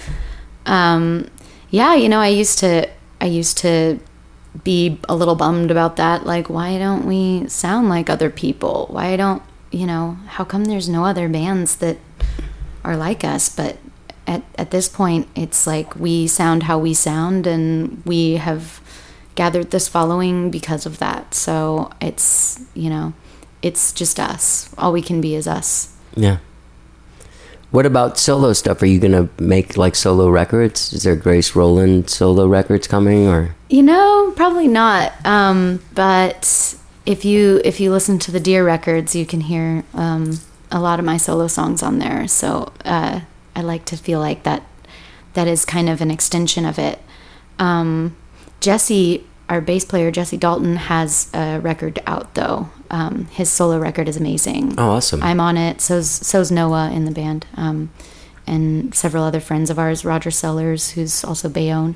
Yeah, I used to be a little bummed about that. Like, why don't we sound like other people? Why don't, how come there's no other bands that are like us? But at this point, it's like we sound how we sound, and we have gathered this following because of that. So it's, it's just us. All we can be is us. Yeah. What about solo stuff? Are you gonna make like solo records? Is there Grace Rowland solo records coming, or? Probably not. But if you listen to the Deer records, you can hear a lot of my solo songs on there. So I like to feel like that is kind of an extension of it. Jesse, our bass player, Jesse Dalton, has a record out though. His solo record is amazing. Oh, awesome. I'm on it. So's Noah in the band. And several other friends of ours, Roger Sellers, who's also Bayonne.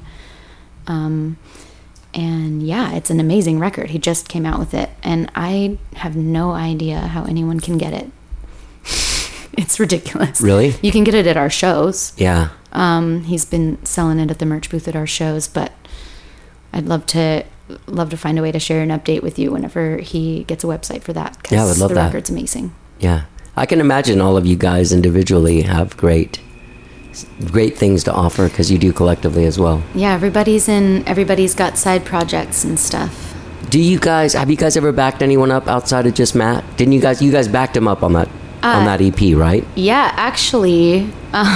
And yeah, it's an amazing record. He just came out with it, and I have no idea how anyone can get it. It's ridiculous. Really? You can get it at our shows. Yeah. He's been selling it at the merch booth at our shows, but I'd love to find a way to share an update with you whenever he gets a website for that. 'Cause Yeah, I would love the that. record's amazing. Yeah. I can imagine all of you guys individually have great things to offer because you do collectively as well. Yeah, everybody's got side projects and stuff. Have you guys ever backed anyone up outside of just Matt? Didn't you guys backed him up on that EP, right? Yeah, actually,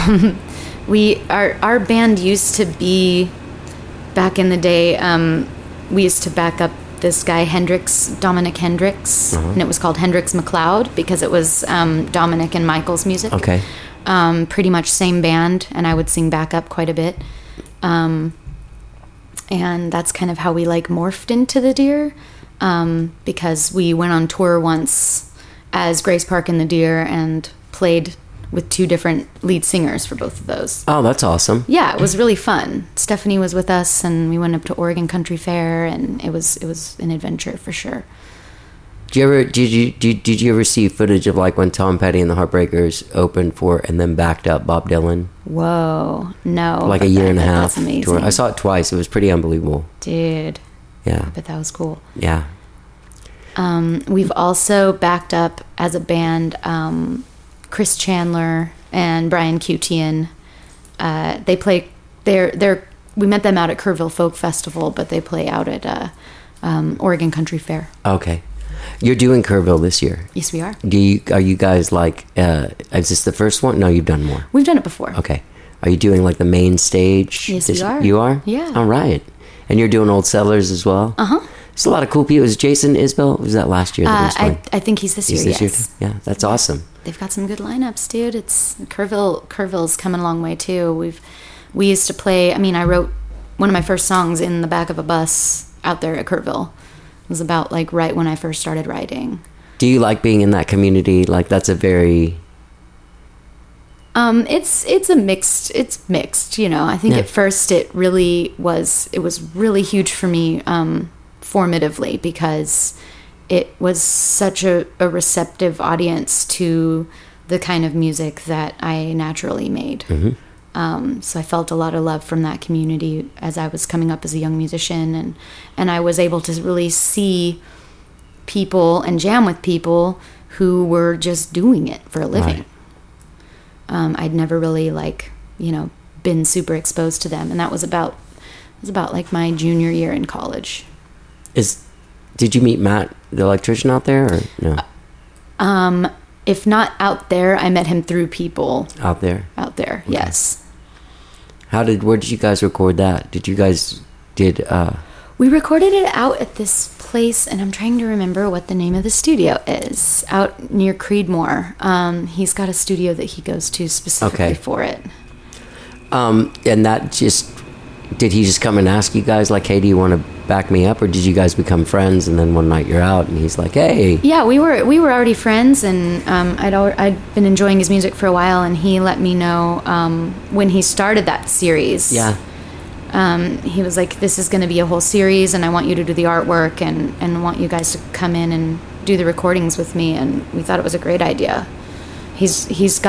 our band used to be, back in the day, we used to back up this guy Dominic Hendricks, and it was called Hendricks McLeod because it was Dominic and Michael's music. Okay. Pretty much same band, and I would sing backup quite a bit. And that's kind of how we morphed into the Deer, because we went on tour once as Grace Park and the Deer and played with two different lead singers for both of those. Oh, that's awesome. Yeah, it was really fun. Stephanie was with us, and we went up to Oregon Country Fair, and it was an adventure for sure. Did you ever see footage of like when Tom Petty and the Heartbreakers opened for and then backed up Bob Dylan? Whoa, no. Like a year and a half That's amazing. tour. I saw it twice. It was pretty unbelievable. Dude, Yeah. but that was cool. Yeah. We've also backed up as a band Chris Chandler and Brian Cutian. They play. We met them out at Kerrville Folk Festival, but they play out at Oregon Country Fair. Okay. You're doing Kerrville this year. Yes, we are. Are you guys like, is this the first one? No, you've done more. We've done it before. Okay. Are you doing like the main stage? Yes, we are. You are? Yeah. All right. And you're doing Old Settlers as well? Uh-huh. It's a lot of cool people. Was Jason Isbell? Was that last year? That he was playing? I think he's this year, He's yes. too? Yeah, that's awesome. They've got some good lineups, dude. It's Kerrville's coming a long way too. We used to play. I mean, I wrote one of my first songs in the back of a bus out there at Kerrville. It was about like right when I first started writing. Do you like being in that community? Like that's a very It's mixed, you know. I think Yeah. at first it was really huge for me formatively because it was such a receptive audience to the kind of music that I naturally made. So I felt a lot of love from that community as I was coming up as a young musician, and I was able to really see people and jam with people who were just doing it for a living. Right. I'd never really been super exposed to them, and that was about like my junior year in college. Did you meet Matt, the electrician, out there, or no? If not out there, I met him through people Out there. out there. Yes. Where did you guys record that? We recorded it out at this place, and I'm trying to remember what the name of the studio is. Out near Creedmoor. He's got a studio that he goes to specifically Okay. for it. And that did he just come and ask you guys like, hey, do you want to back me up, or did you guys become friends and then one night you're out and he's like, hey? Yeah, we were already friends, and I'd been enjoying his music for a while, and he let me know when he started that series. Yeah. He was like, this is going to be a whole series, and I want you to do the artwork, and want you guys to come in and do the recordings with me. And we thought it was a great idea. He's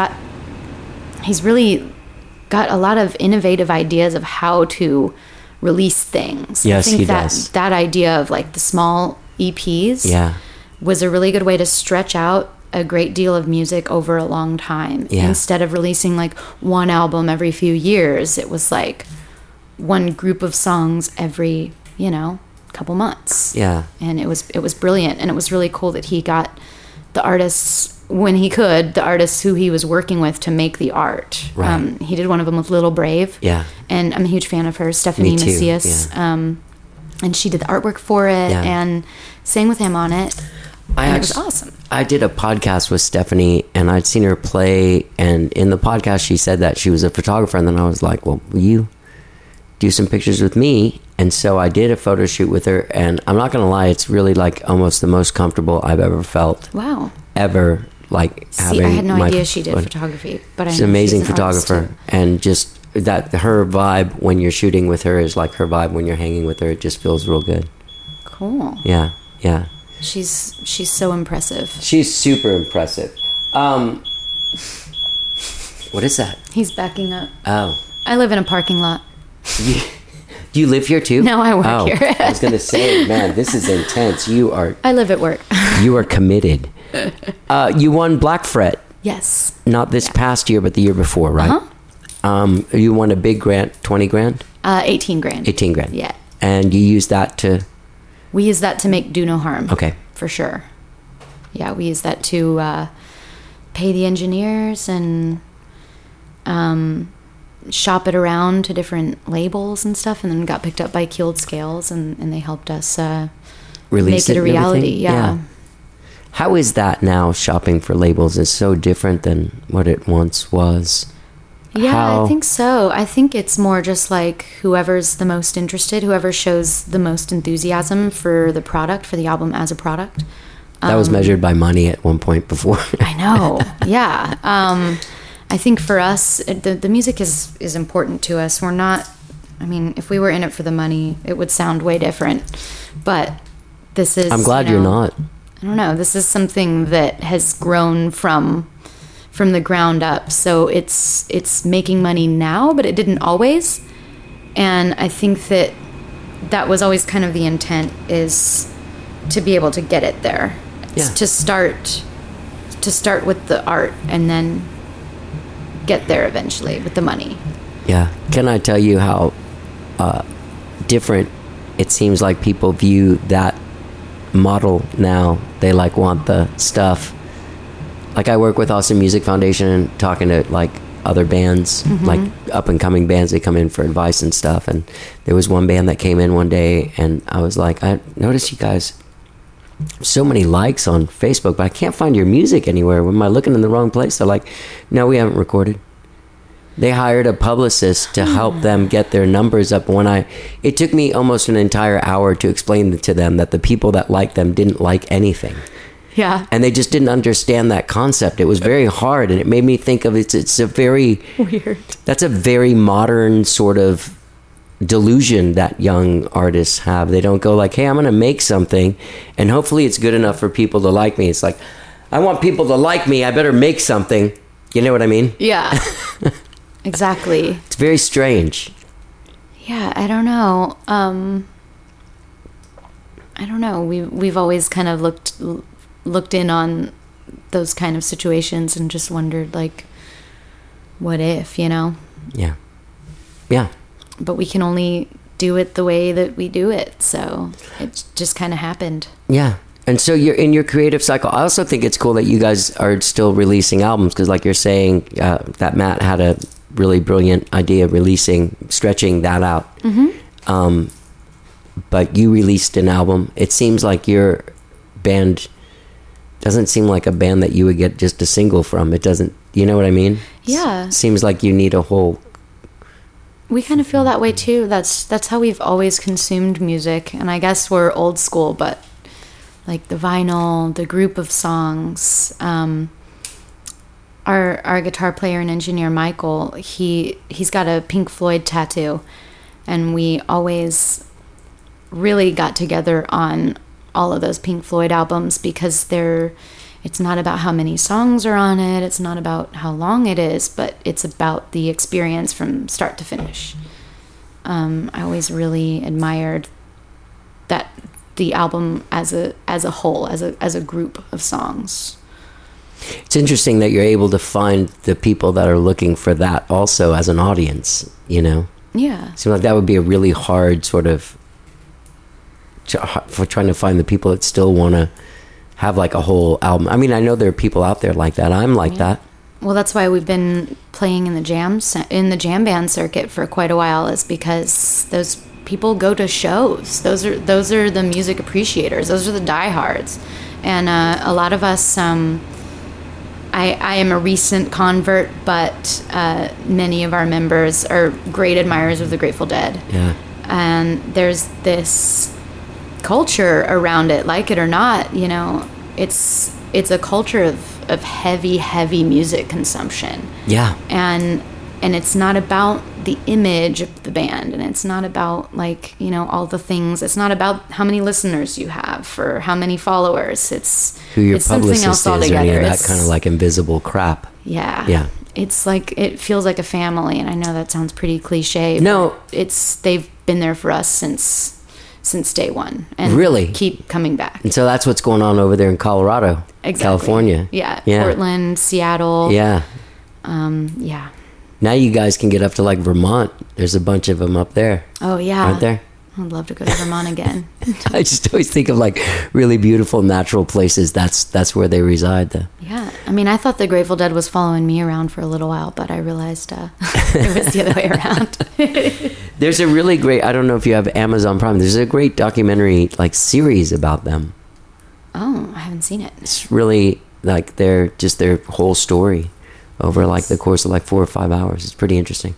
really got a lot of innovative ideas of how to release things. Yes, I think he that does. that idea of like the small EPs Yeah. was a really good way to stretch out a great deal of music over a long time. Yeah. Instead of releasing like one album every few years, it was like one group of songs every, couple months. Yeah. And it was brilliant, and it was really cool that he got the artists when he could, the artists who he was working with to make the art. Right. He did one of them with Little Brave. Yeah. And I'm a huge fan of her, Stephanie Me too, Macias. yeah. And she did the artwork for it Yeah. and sang with him on it. And it was awesome. I did a podcast with Stephanie, and I'd seen her play, and in the podcast she said that she was a photographer, and then I was like, well, will you do some pictures with me? And so I did a photo shoot with her, and I'm not gonna lie, it's really like almost the most comfortable I've ever felt. Wow. Ever. Like See, I had no idea she did photography, but I she's know an amazing she's an artist, photographer, too. and just that her vibe when you're shooting with her is like her vibe when you're hanging with her. It just feels real good. Cool. Yeah, yeah. She's so impressive. She's super impressive. What is that? He's backing up. Oh, I live in a parking lot. do you live here too? No, I work here. I was gonna say, man, this is intense. You are I live at work. committed. You won Black Fret, Yes. not this past year, but the year before, right? Uh-huh. You won a big grant, 20 grand, 18 grand. 18 grand. Yeah. And you used that to. We use that to make Do No Harm. Okay. For sure. Yeah, we use that to pay the engineers and shop it around to different labels and stuff, and then got picked up by Keeled Scales, and they helped us Release make it a and reality. everything? Yeah. How is that now? Shopping for labels is so different than what it once was. Yeah, How- I think so. I think it's more just like whoever's the most interested, whoever shows the most enthusiasm for the product, for the album as a product. That was measured by money at one point before. I know. Yeah. I think for us, the music is important to us. We're not, I mean, if we were in it for the money, it would sound way different. But this is. I'm glad you're not. I don't know. This is something that has grown from the ground up. So it's making money now, but it didn't always. And I think that was always kind of the intent, is to be able to get it there. Yeah. To start with the art and then get there eventually with the money. Yeah. Can I tell you how different it seems like people view that model now? They like want the stuff. Like I work with Austin Music Foundation and talking to like other bands, like up and coming bands. They come in for advice and stuff. And there was one band that came in one day and I was like, I noticed you guys so many likes on Facebook, but I can't find your music anywhere. Am I looking in the wrong place? They're like, no, we haven't recorded. They hired a publicist to help them get their numbers up. It took me almost an entire hour to explain to them that the people that liked them didn't like anything. Yeah. And they just didn't understand that concept. It was very hard, and it made me think of it's a very Weird. That's a very modern sort of delusion that young artists have. They don't go like, hey, I'm going to make something and hopefully it's good enough for people to like me. It's like, I want people to like me, I better make something. You know what I mean? Yeah. Exactly. It's very strange. Yeah, I don't know. I don't know. We've always kind of looked in on those kind of situations and just wondered, like, what if, you know? Yeah. Yeah. But we can only do it the way that we do it, so it just kind of happened. Yeah. And so you're in your creative cycle. I also think it's cool that you guys are still releasing albums, because like you're saying, that Matt had a really brilliant idea stretching that out. But you released an album. It seems like your band doesn't seem like a band that you would get just a single from. It doesn't, you know what I mean? Yeah. Seems like you need a whole... We kind of feel that way too. That's how we've always consumed music. And I guess we're old school, but like the vinyl, the group of songs, our guitar player and engineer Michael, he's got a Pink Floyd tattoo, and we always really got together on all of those Pink Floyd albums, because it's not about how many songs are on it, it's not about how long it is, but it's about the experience from start to finish. I always really admired the album as a whole, as a group of songs. It's interesting that you're able to find the people that are looking for that also as an audience, you know? Yeah. Seems like that would be a really hard sort of for trying to find the people that still want to have like a whole album. I mean, I know there are people out there like that. I'm like that. Well, that's why we've been playing in the jam band circuit for quite a while, is because those people go to shows. Those are the music appreciators. Those are the diehards. And a lot of us, I am a recent convert, but many of our members are great admirers of the Grateful Dead. Yeah. And there's this culture around it, like it or not, you know, it's a culture of heavy music consumption. Yeah. And it's not about the image of the band, and it's not about, like, you know, all the things. It's not about how many listeners you have or how many followers. It's who your it's something publicist else is, or altogether. any of that kind of like invisible crap. Yeah. Yeah. It's like, it feels like a family, and I know that sounds pretty cliche. No. But they've been there for us since day one, and really keep coming back. And so that's what's going on over there in Colorado, exactly. California. Yeah. Portland, Seattle. Yeah. Yeah. Now you guys can get up to like Vermont. There's a bunch of them up there. Oh yeah. Aren't there? I'd love to go to Vermont again. I just always think of like really beautiful natural places. That's where they reside, though. Yeah. I mean, I thought the Grateful Dead was following me around for a little while, but I realized it was the other way around. There's a really great, I don't know if you have Amazon Prime, there's a great documentary like series about them. Oh, I haven't seen it. It's really like their whole story over like the course of like 4 or 5 hours. It's pretty interesting.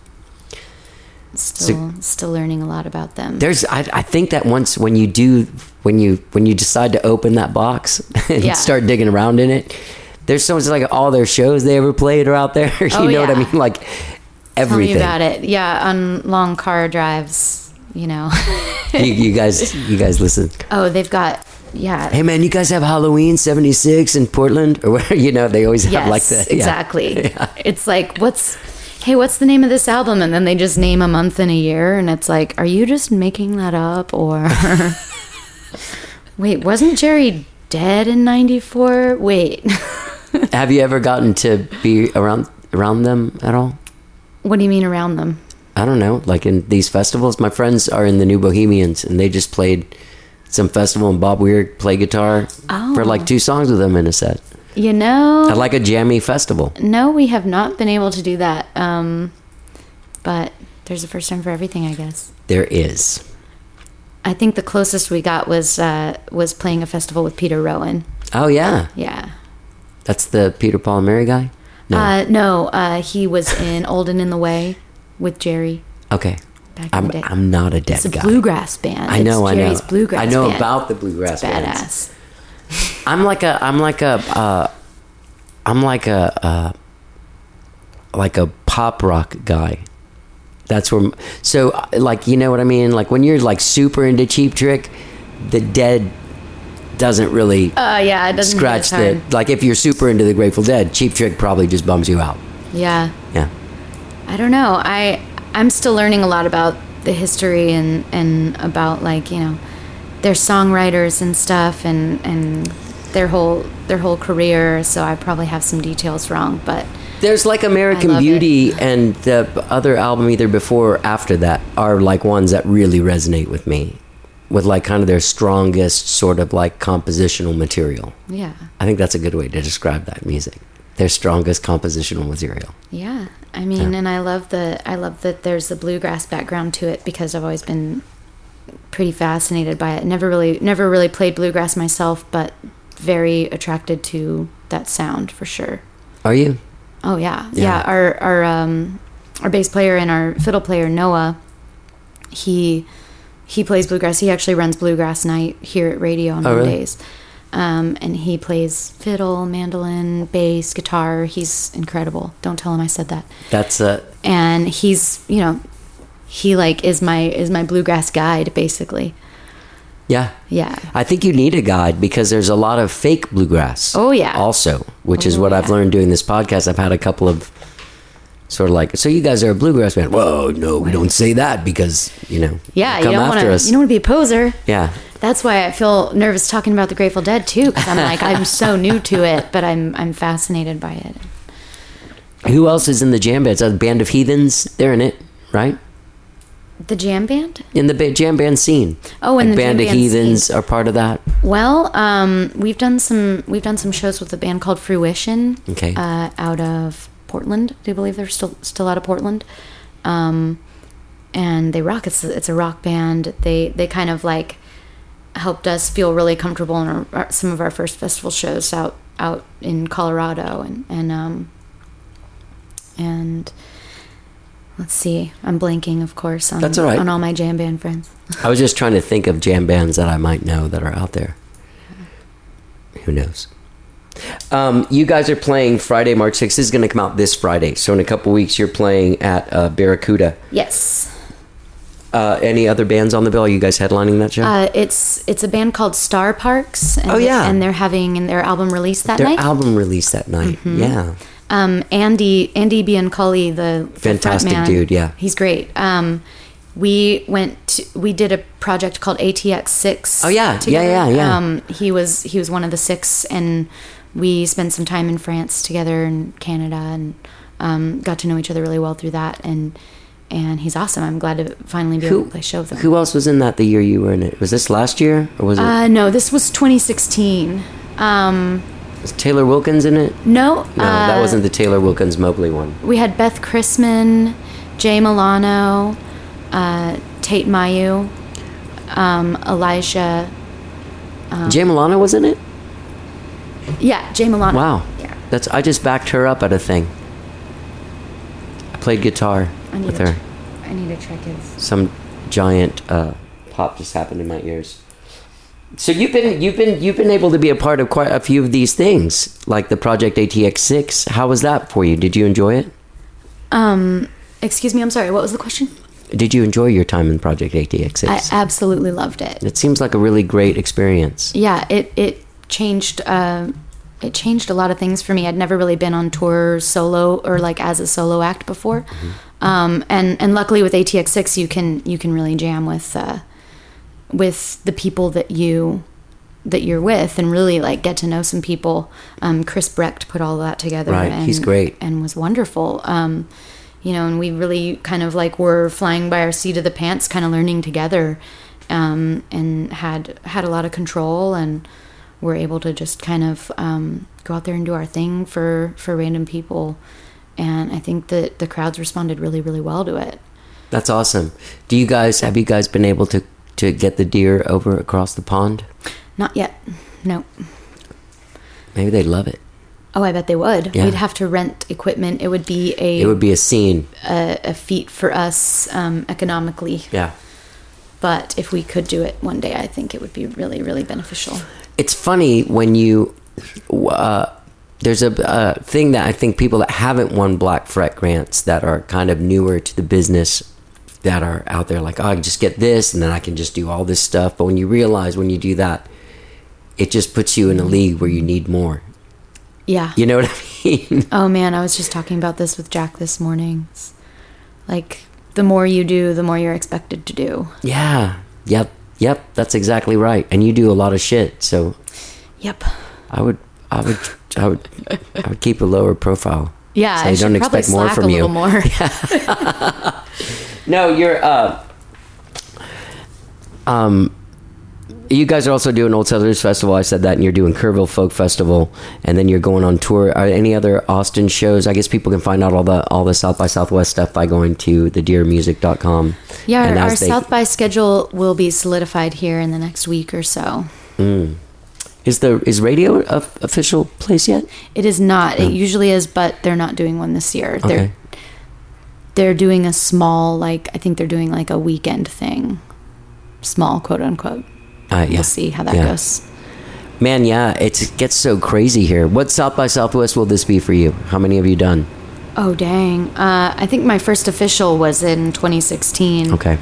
Still learning a lot about them. I think that once when you decide to open that box and start digging around in it, there's so much, like all their shows they ever played are out there. You know what I mean? Like everything. Tell me about it. Yeah, on long car drives, you know. you guys listen. Oh, they've got yeah. Hey man, you guys have Halloween '76 in Portland, or where? They always have Yes, like that. Yeah. exactly. Yeah. It's like, what's the name of this album? And then they just name a month and a year, and it's like, are you just making that up, or wait, wasn't Jerry dead in '94? Wait. Have you ever gotten to be around them at all? What do you mean around them? I don't know, like in these festivals. My friends are in the New Bohemians, and they just played some festival, and Bob Weir played guitar for like 2 songs with them in a set. At like a jammy festival. No, we have not been able to do that. But there's a first time for everything, I guess. There is. I think the closest we got was playing a festival with Peter Rowan. Oh yeah, Yeah. that's the Peter, Paul, and Mary guy. No, he was in Old and in the Way with Jerry. Okay. Back in the day. I'm not a dead It's a guy. bluegrass band. I know. It's Jerry's bluegrass I know band. about the bluegrass bands. Badass. I'm like a pop rock guy. That's where. So like, you know what I mean? Like when you're like super into Cheap Trick, the Dead doesn't really Yeah, it doesn't scratch hit as hard. like if you're super into the Grateful Dead, Cheap Trick probably just bums you out. Yeah. Yeah. I don't know. I'm still learning a lot about the history and about like, their songwriters and stuff and their whole career, so I probably have some details wrong, but There's like I American love Beauty and the other album either before or after that are like ones that really resonate with me, with like kind of their strongest sort of like compositional material. yeah. I think that's a good way to describe that music. Their strongest compositional material. Yeah. I mean, and I love that there's the bluegrass background to it because I've always been pretty fascinated by it. Never really played bluegrass myself, but very attracted to that sound for sure. Are you? Oh yeah. Yeah. Our bass player and our fiddle player Noah, he plays bluegrass. He actually runs bluegrass night here at radio on Mondays. Really? And he plays fiddle, mandolin, bass, guitar. He's incredible. Don't tell him I said that. That's And he's, he like is my bluegrass guide basically. yeah. Yeah. I think you need a guide because there's a lot of fake bluegrass. Oh, yeah. Also, which is Oh, what I've yeah. learned doing this podcast. I've had a couple of sort of like, so you guys are a bluegrass band. Whoa, no, we don't say that because, Yeah, come you don't after want us. to be a poser. Yeah. That's why I feel nervous talking about the Grateful Dead too, because I'm like I'm so new to it, but I'm fascinated by it. Who else is in the jam band? It's a Band of Heathens. They're in it, right? The jam band? In the jam band scene. Oh, in like the Band jam of band Heathens scene. are part of that. Well, we've done some shows with a band called Fruition. Okay. Out of Portland. I do believe they're still out of Portland. And they rock. It's a rock band. They kind of like helped us feel really comfortable in some of our first festival shows out in Colorado and let's see, I'm blanking, of course, on, That's all right. on all my jam band friends. I was just trying to think of jam bands that I might know that are out there. Who knows? You guys are playing Friday, March 6th. This is going to come out this Friday. So in a couple weeks, you're playing at Barracuda. Yes. Any other bands on the bill? Are you guys headlining that show? It's a band called Star Parks. And Oh, yeah. and they're having their album release that Their night. album released that night. Yeah. Andy Biancoli, the Fantastic frontman, dude, yeah. he's great. We did a project called ATX6. Oh, yeah. together. Yeah. He was one of the 6, and we spent some time in France together and Canada, and got to know each other really well through that. And he's awesome. I'm glad to finally be able to play a show with him. Who else was in that the year you were in it? Was this last year? Or was it No, this was 2016. was Taylor Wilkins in it? No. No, that wasn't the Taylor Wilkins Mobley one. We had Beth Chrisman, Jay Milano, Tate Mayu, Elijah. Jay Milano was in it? Yeah, Jay Milano. Wow. Yeah. I just backed her up at a thing. I played guitar with her. I need to check his. Some giant pop just happened in my ears. So you've been able to be a part of quite a few of these things, like the Project ATX6. How was that for you? Did you enjoy it? Excuse me, I'm sorry. What was the question? Did you enjoy your time in Project ATX6? I absolutely loved it. It seems like a really great experience. Yeah, it changed. It changed a lot of things for me. I'd never really been on tour solo or like as a solo act before, and luckily with ATX6 you can really jam with the people that you're with and really like get to know some people. Chris Brecht put all that together. Right, and, he's great and was wonderful. And we really kind of like were flying by our seat of the pants, kind of learning together, and had a lot of control and were able to just kind of go out there and do our thing for random people. And I think that the crowds responded really, really well to it. That's awesome. Have you guys been able to get the deer over across the pond? Not yet. No. Maybe they'd love it. Oh, I bet they would. Yeah. We'd have to rent equipment. It would be a scene. A feat for us economically. Yeah. But if we could do it one day, I think it would be really, really beneficial. It's funny when you there's a thing that I think people that haven't won Black Fret grants that are kind of newer to the business that are out there like, oh, I can just get this and then I can just do all this stuff. But when you realize when you do that, it just puts you in a league where you need more. Yeah. You know what I mean? Oh man, I was just talking about this with Jack this morning. It's like the more you do, the more you're expected to do. Yeah. Yep. That's exactly right. And you do a lot of shit. So yep. I would keep a lower profile. Yeah, so I don't expect more from you. A little more. No, you're you guys are also doing Old Settlers Festival. I said that, and you're doing Kerrville Folk Festival, and then you're going on tour. Are any other Austin shows? I guess people can find out all the South by Southwest stuff by going to thedeermusic.com. Yeah, our South by schedule will be solidified here in the next week or so. Is radio a official place yet? It is not. It usually is, but they're not doing one this year. Okay. They're doing a small, I think they're doing like a weekend thing. Small, quote unquote. Yeah. We'll see how that goes. Man, yeah, it gets so crazy here. What South by Southwest will this be for you? How many have you done? Oh, dang. I think my first official was in 2016. Okay.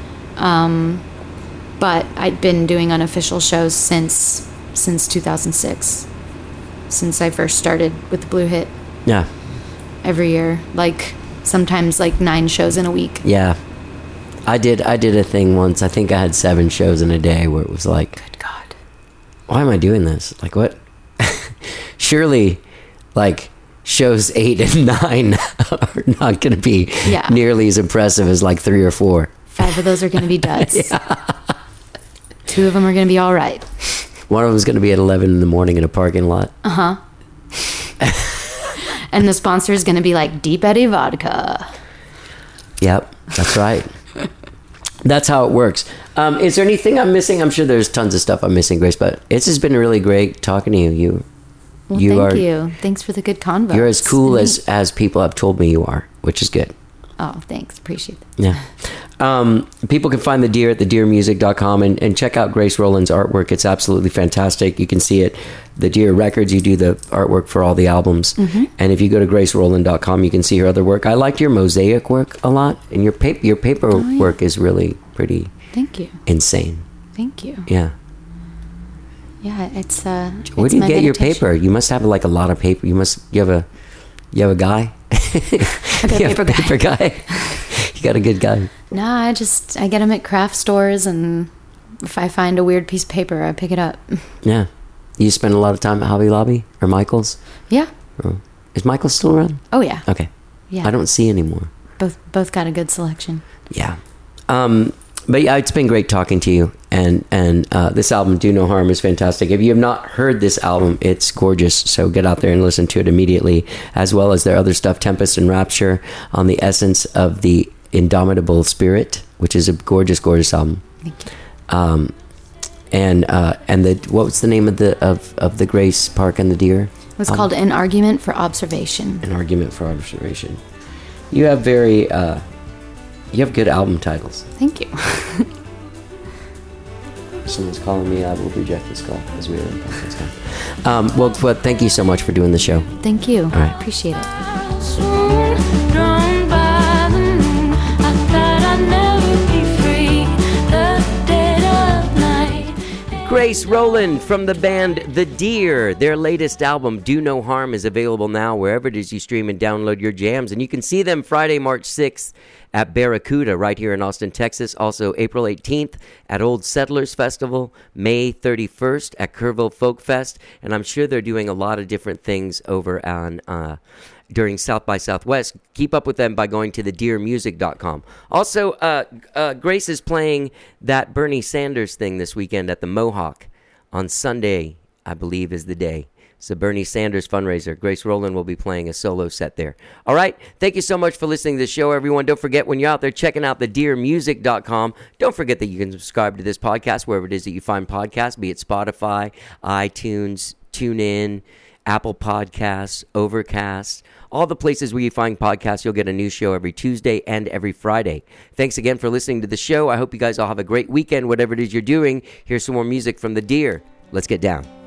But I'd been doing unofficial shows since 2006. Since I first started with the Blue Hit. Yeah. Every year. Sometimes 9 shows in a week. Yeah. I did a thing once. I think I had 7 shows in a day where it was like, good God, why am I doing this? Like, what? Surely, shows 8 and 9 are not going to be nearly as impressive as 3 or 4. 5 of those are going to be duds. Yeah. 2 of them are going to be all right. One of them is going to be at 11 in the morning in a parking lot. Uh-huh. And the sponsor is going to be Deep Eddy Vodka. Yep, that's right. That's how it works. Is there anything I'm missing? I'm sure there's tons of stuff I'm missing, Grace, but it's just been really great talking to you. Thank you. Thanks for the good convo. You're as cool as people have told me you are, which is good. Oh, thanks. Appreciate that. Yeah. People can find The Deer at thedeermusic.com and check out Grace Rowland's artwork. It's absolutely fantastic. You can see it. The Deer Records, you do the artwork for all the albums. Mm-hmm. And if you go to gracerowland.com, you can see her other work. I liked your mosaic work a lot, and your paper work is really pretty. Thank you. Insane. Thank you. Yeah. Yeah, it's where do you get your paper? You must have a lot of paper. You have a guy? I got a paper guy. You got a good guy. No, I get them at craft stores, and if I find a weird piece of paper, I pick it up. Yeah. You spend a lot of time at Hobby Lobby or Michael's? Yeah. Is Michael's still around? Oh, yeah. Okay. Yeah. I don't see anymore. Both got a good selection. Yeah. But yeah, it's been great talking to you. And this album, Do No Harm, is fantastic. If you have not heard this album, it's gorgeous. So get out there and listen to it immediately, as well as their other stuff, Tempest and Rapture, on the Essence of the Indomitable Spirit, which is a gorgeous, gorgeous album. Thank you. And what's the name of the Grace Park and the Deer? It's called An Argument for Observation. An Argument for Observation. You have you have good album titles. Thank you. Someone's calling me. I will reject this call because we are in conference call. Well, thank you so much for doing the show. Thank you. All right. Appreciate it. Drawn by the moon, I thought I'd never Grace Rowland from the band The Deer. Their latest album, Do No Harm, is available now wherever it is you stream and download your jams. And you can see them Friday, March 6th at Barracuda right here in Austin, Texas. Also, April 18th at Old Settlers Festival. May 31st at Kerrville Folk Fest. And I'm sure they're doing a lot of different things over on during South by Southwest. Keep up with them by going to thedeermusic.com. Also, Grace is playing that Bernie Sanders thing this weekend at the Mohawk on Sunday, I believe is the day. It's a Bernie Sanders fundraiser. Grace Rowland will be playing a solo set there. All right. Thank you so much for listening to the show, everyone. Don't forget, when you're out there checking out thedeermusic.com, don't forget that you can subscribe to this podcast wherever it is that you find podcasts, be it Spotify, iTunes, TuneIn, Apple Podcasts, Overcast, all the places where you find podcasts. You'll get a new show every Tuesday and every Friday. Thanks again for listening to the show. I hope you guys all have a great weekend, whatever it is you're doing. Here's some more music from The Deer. Let's get down.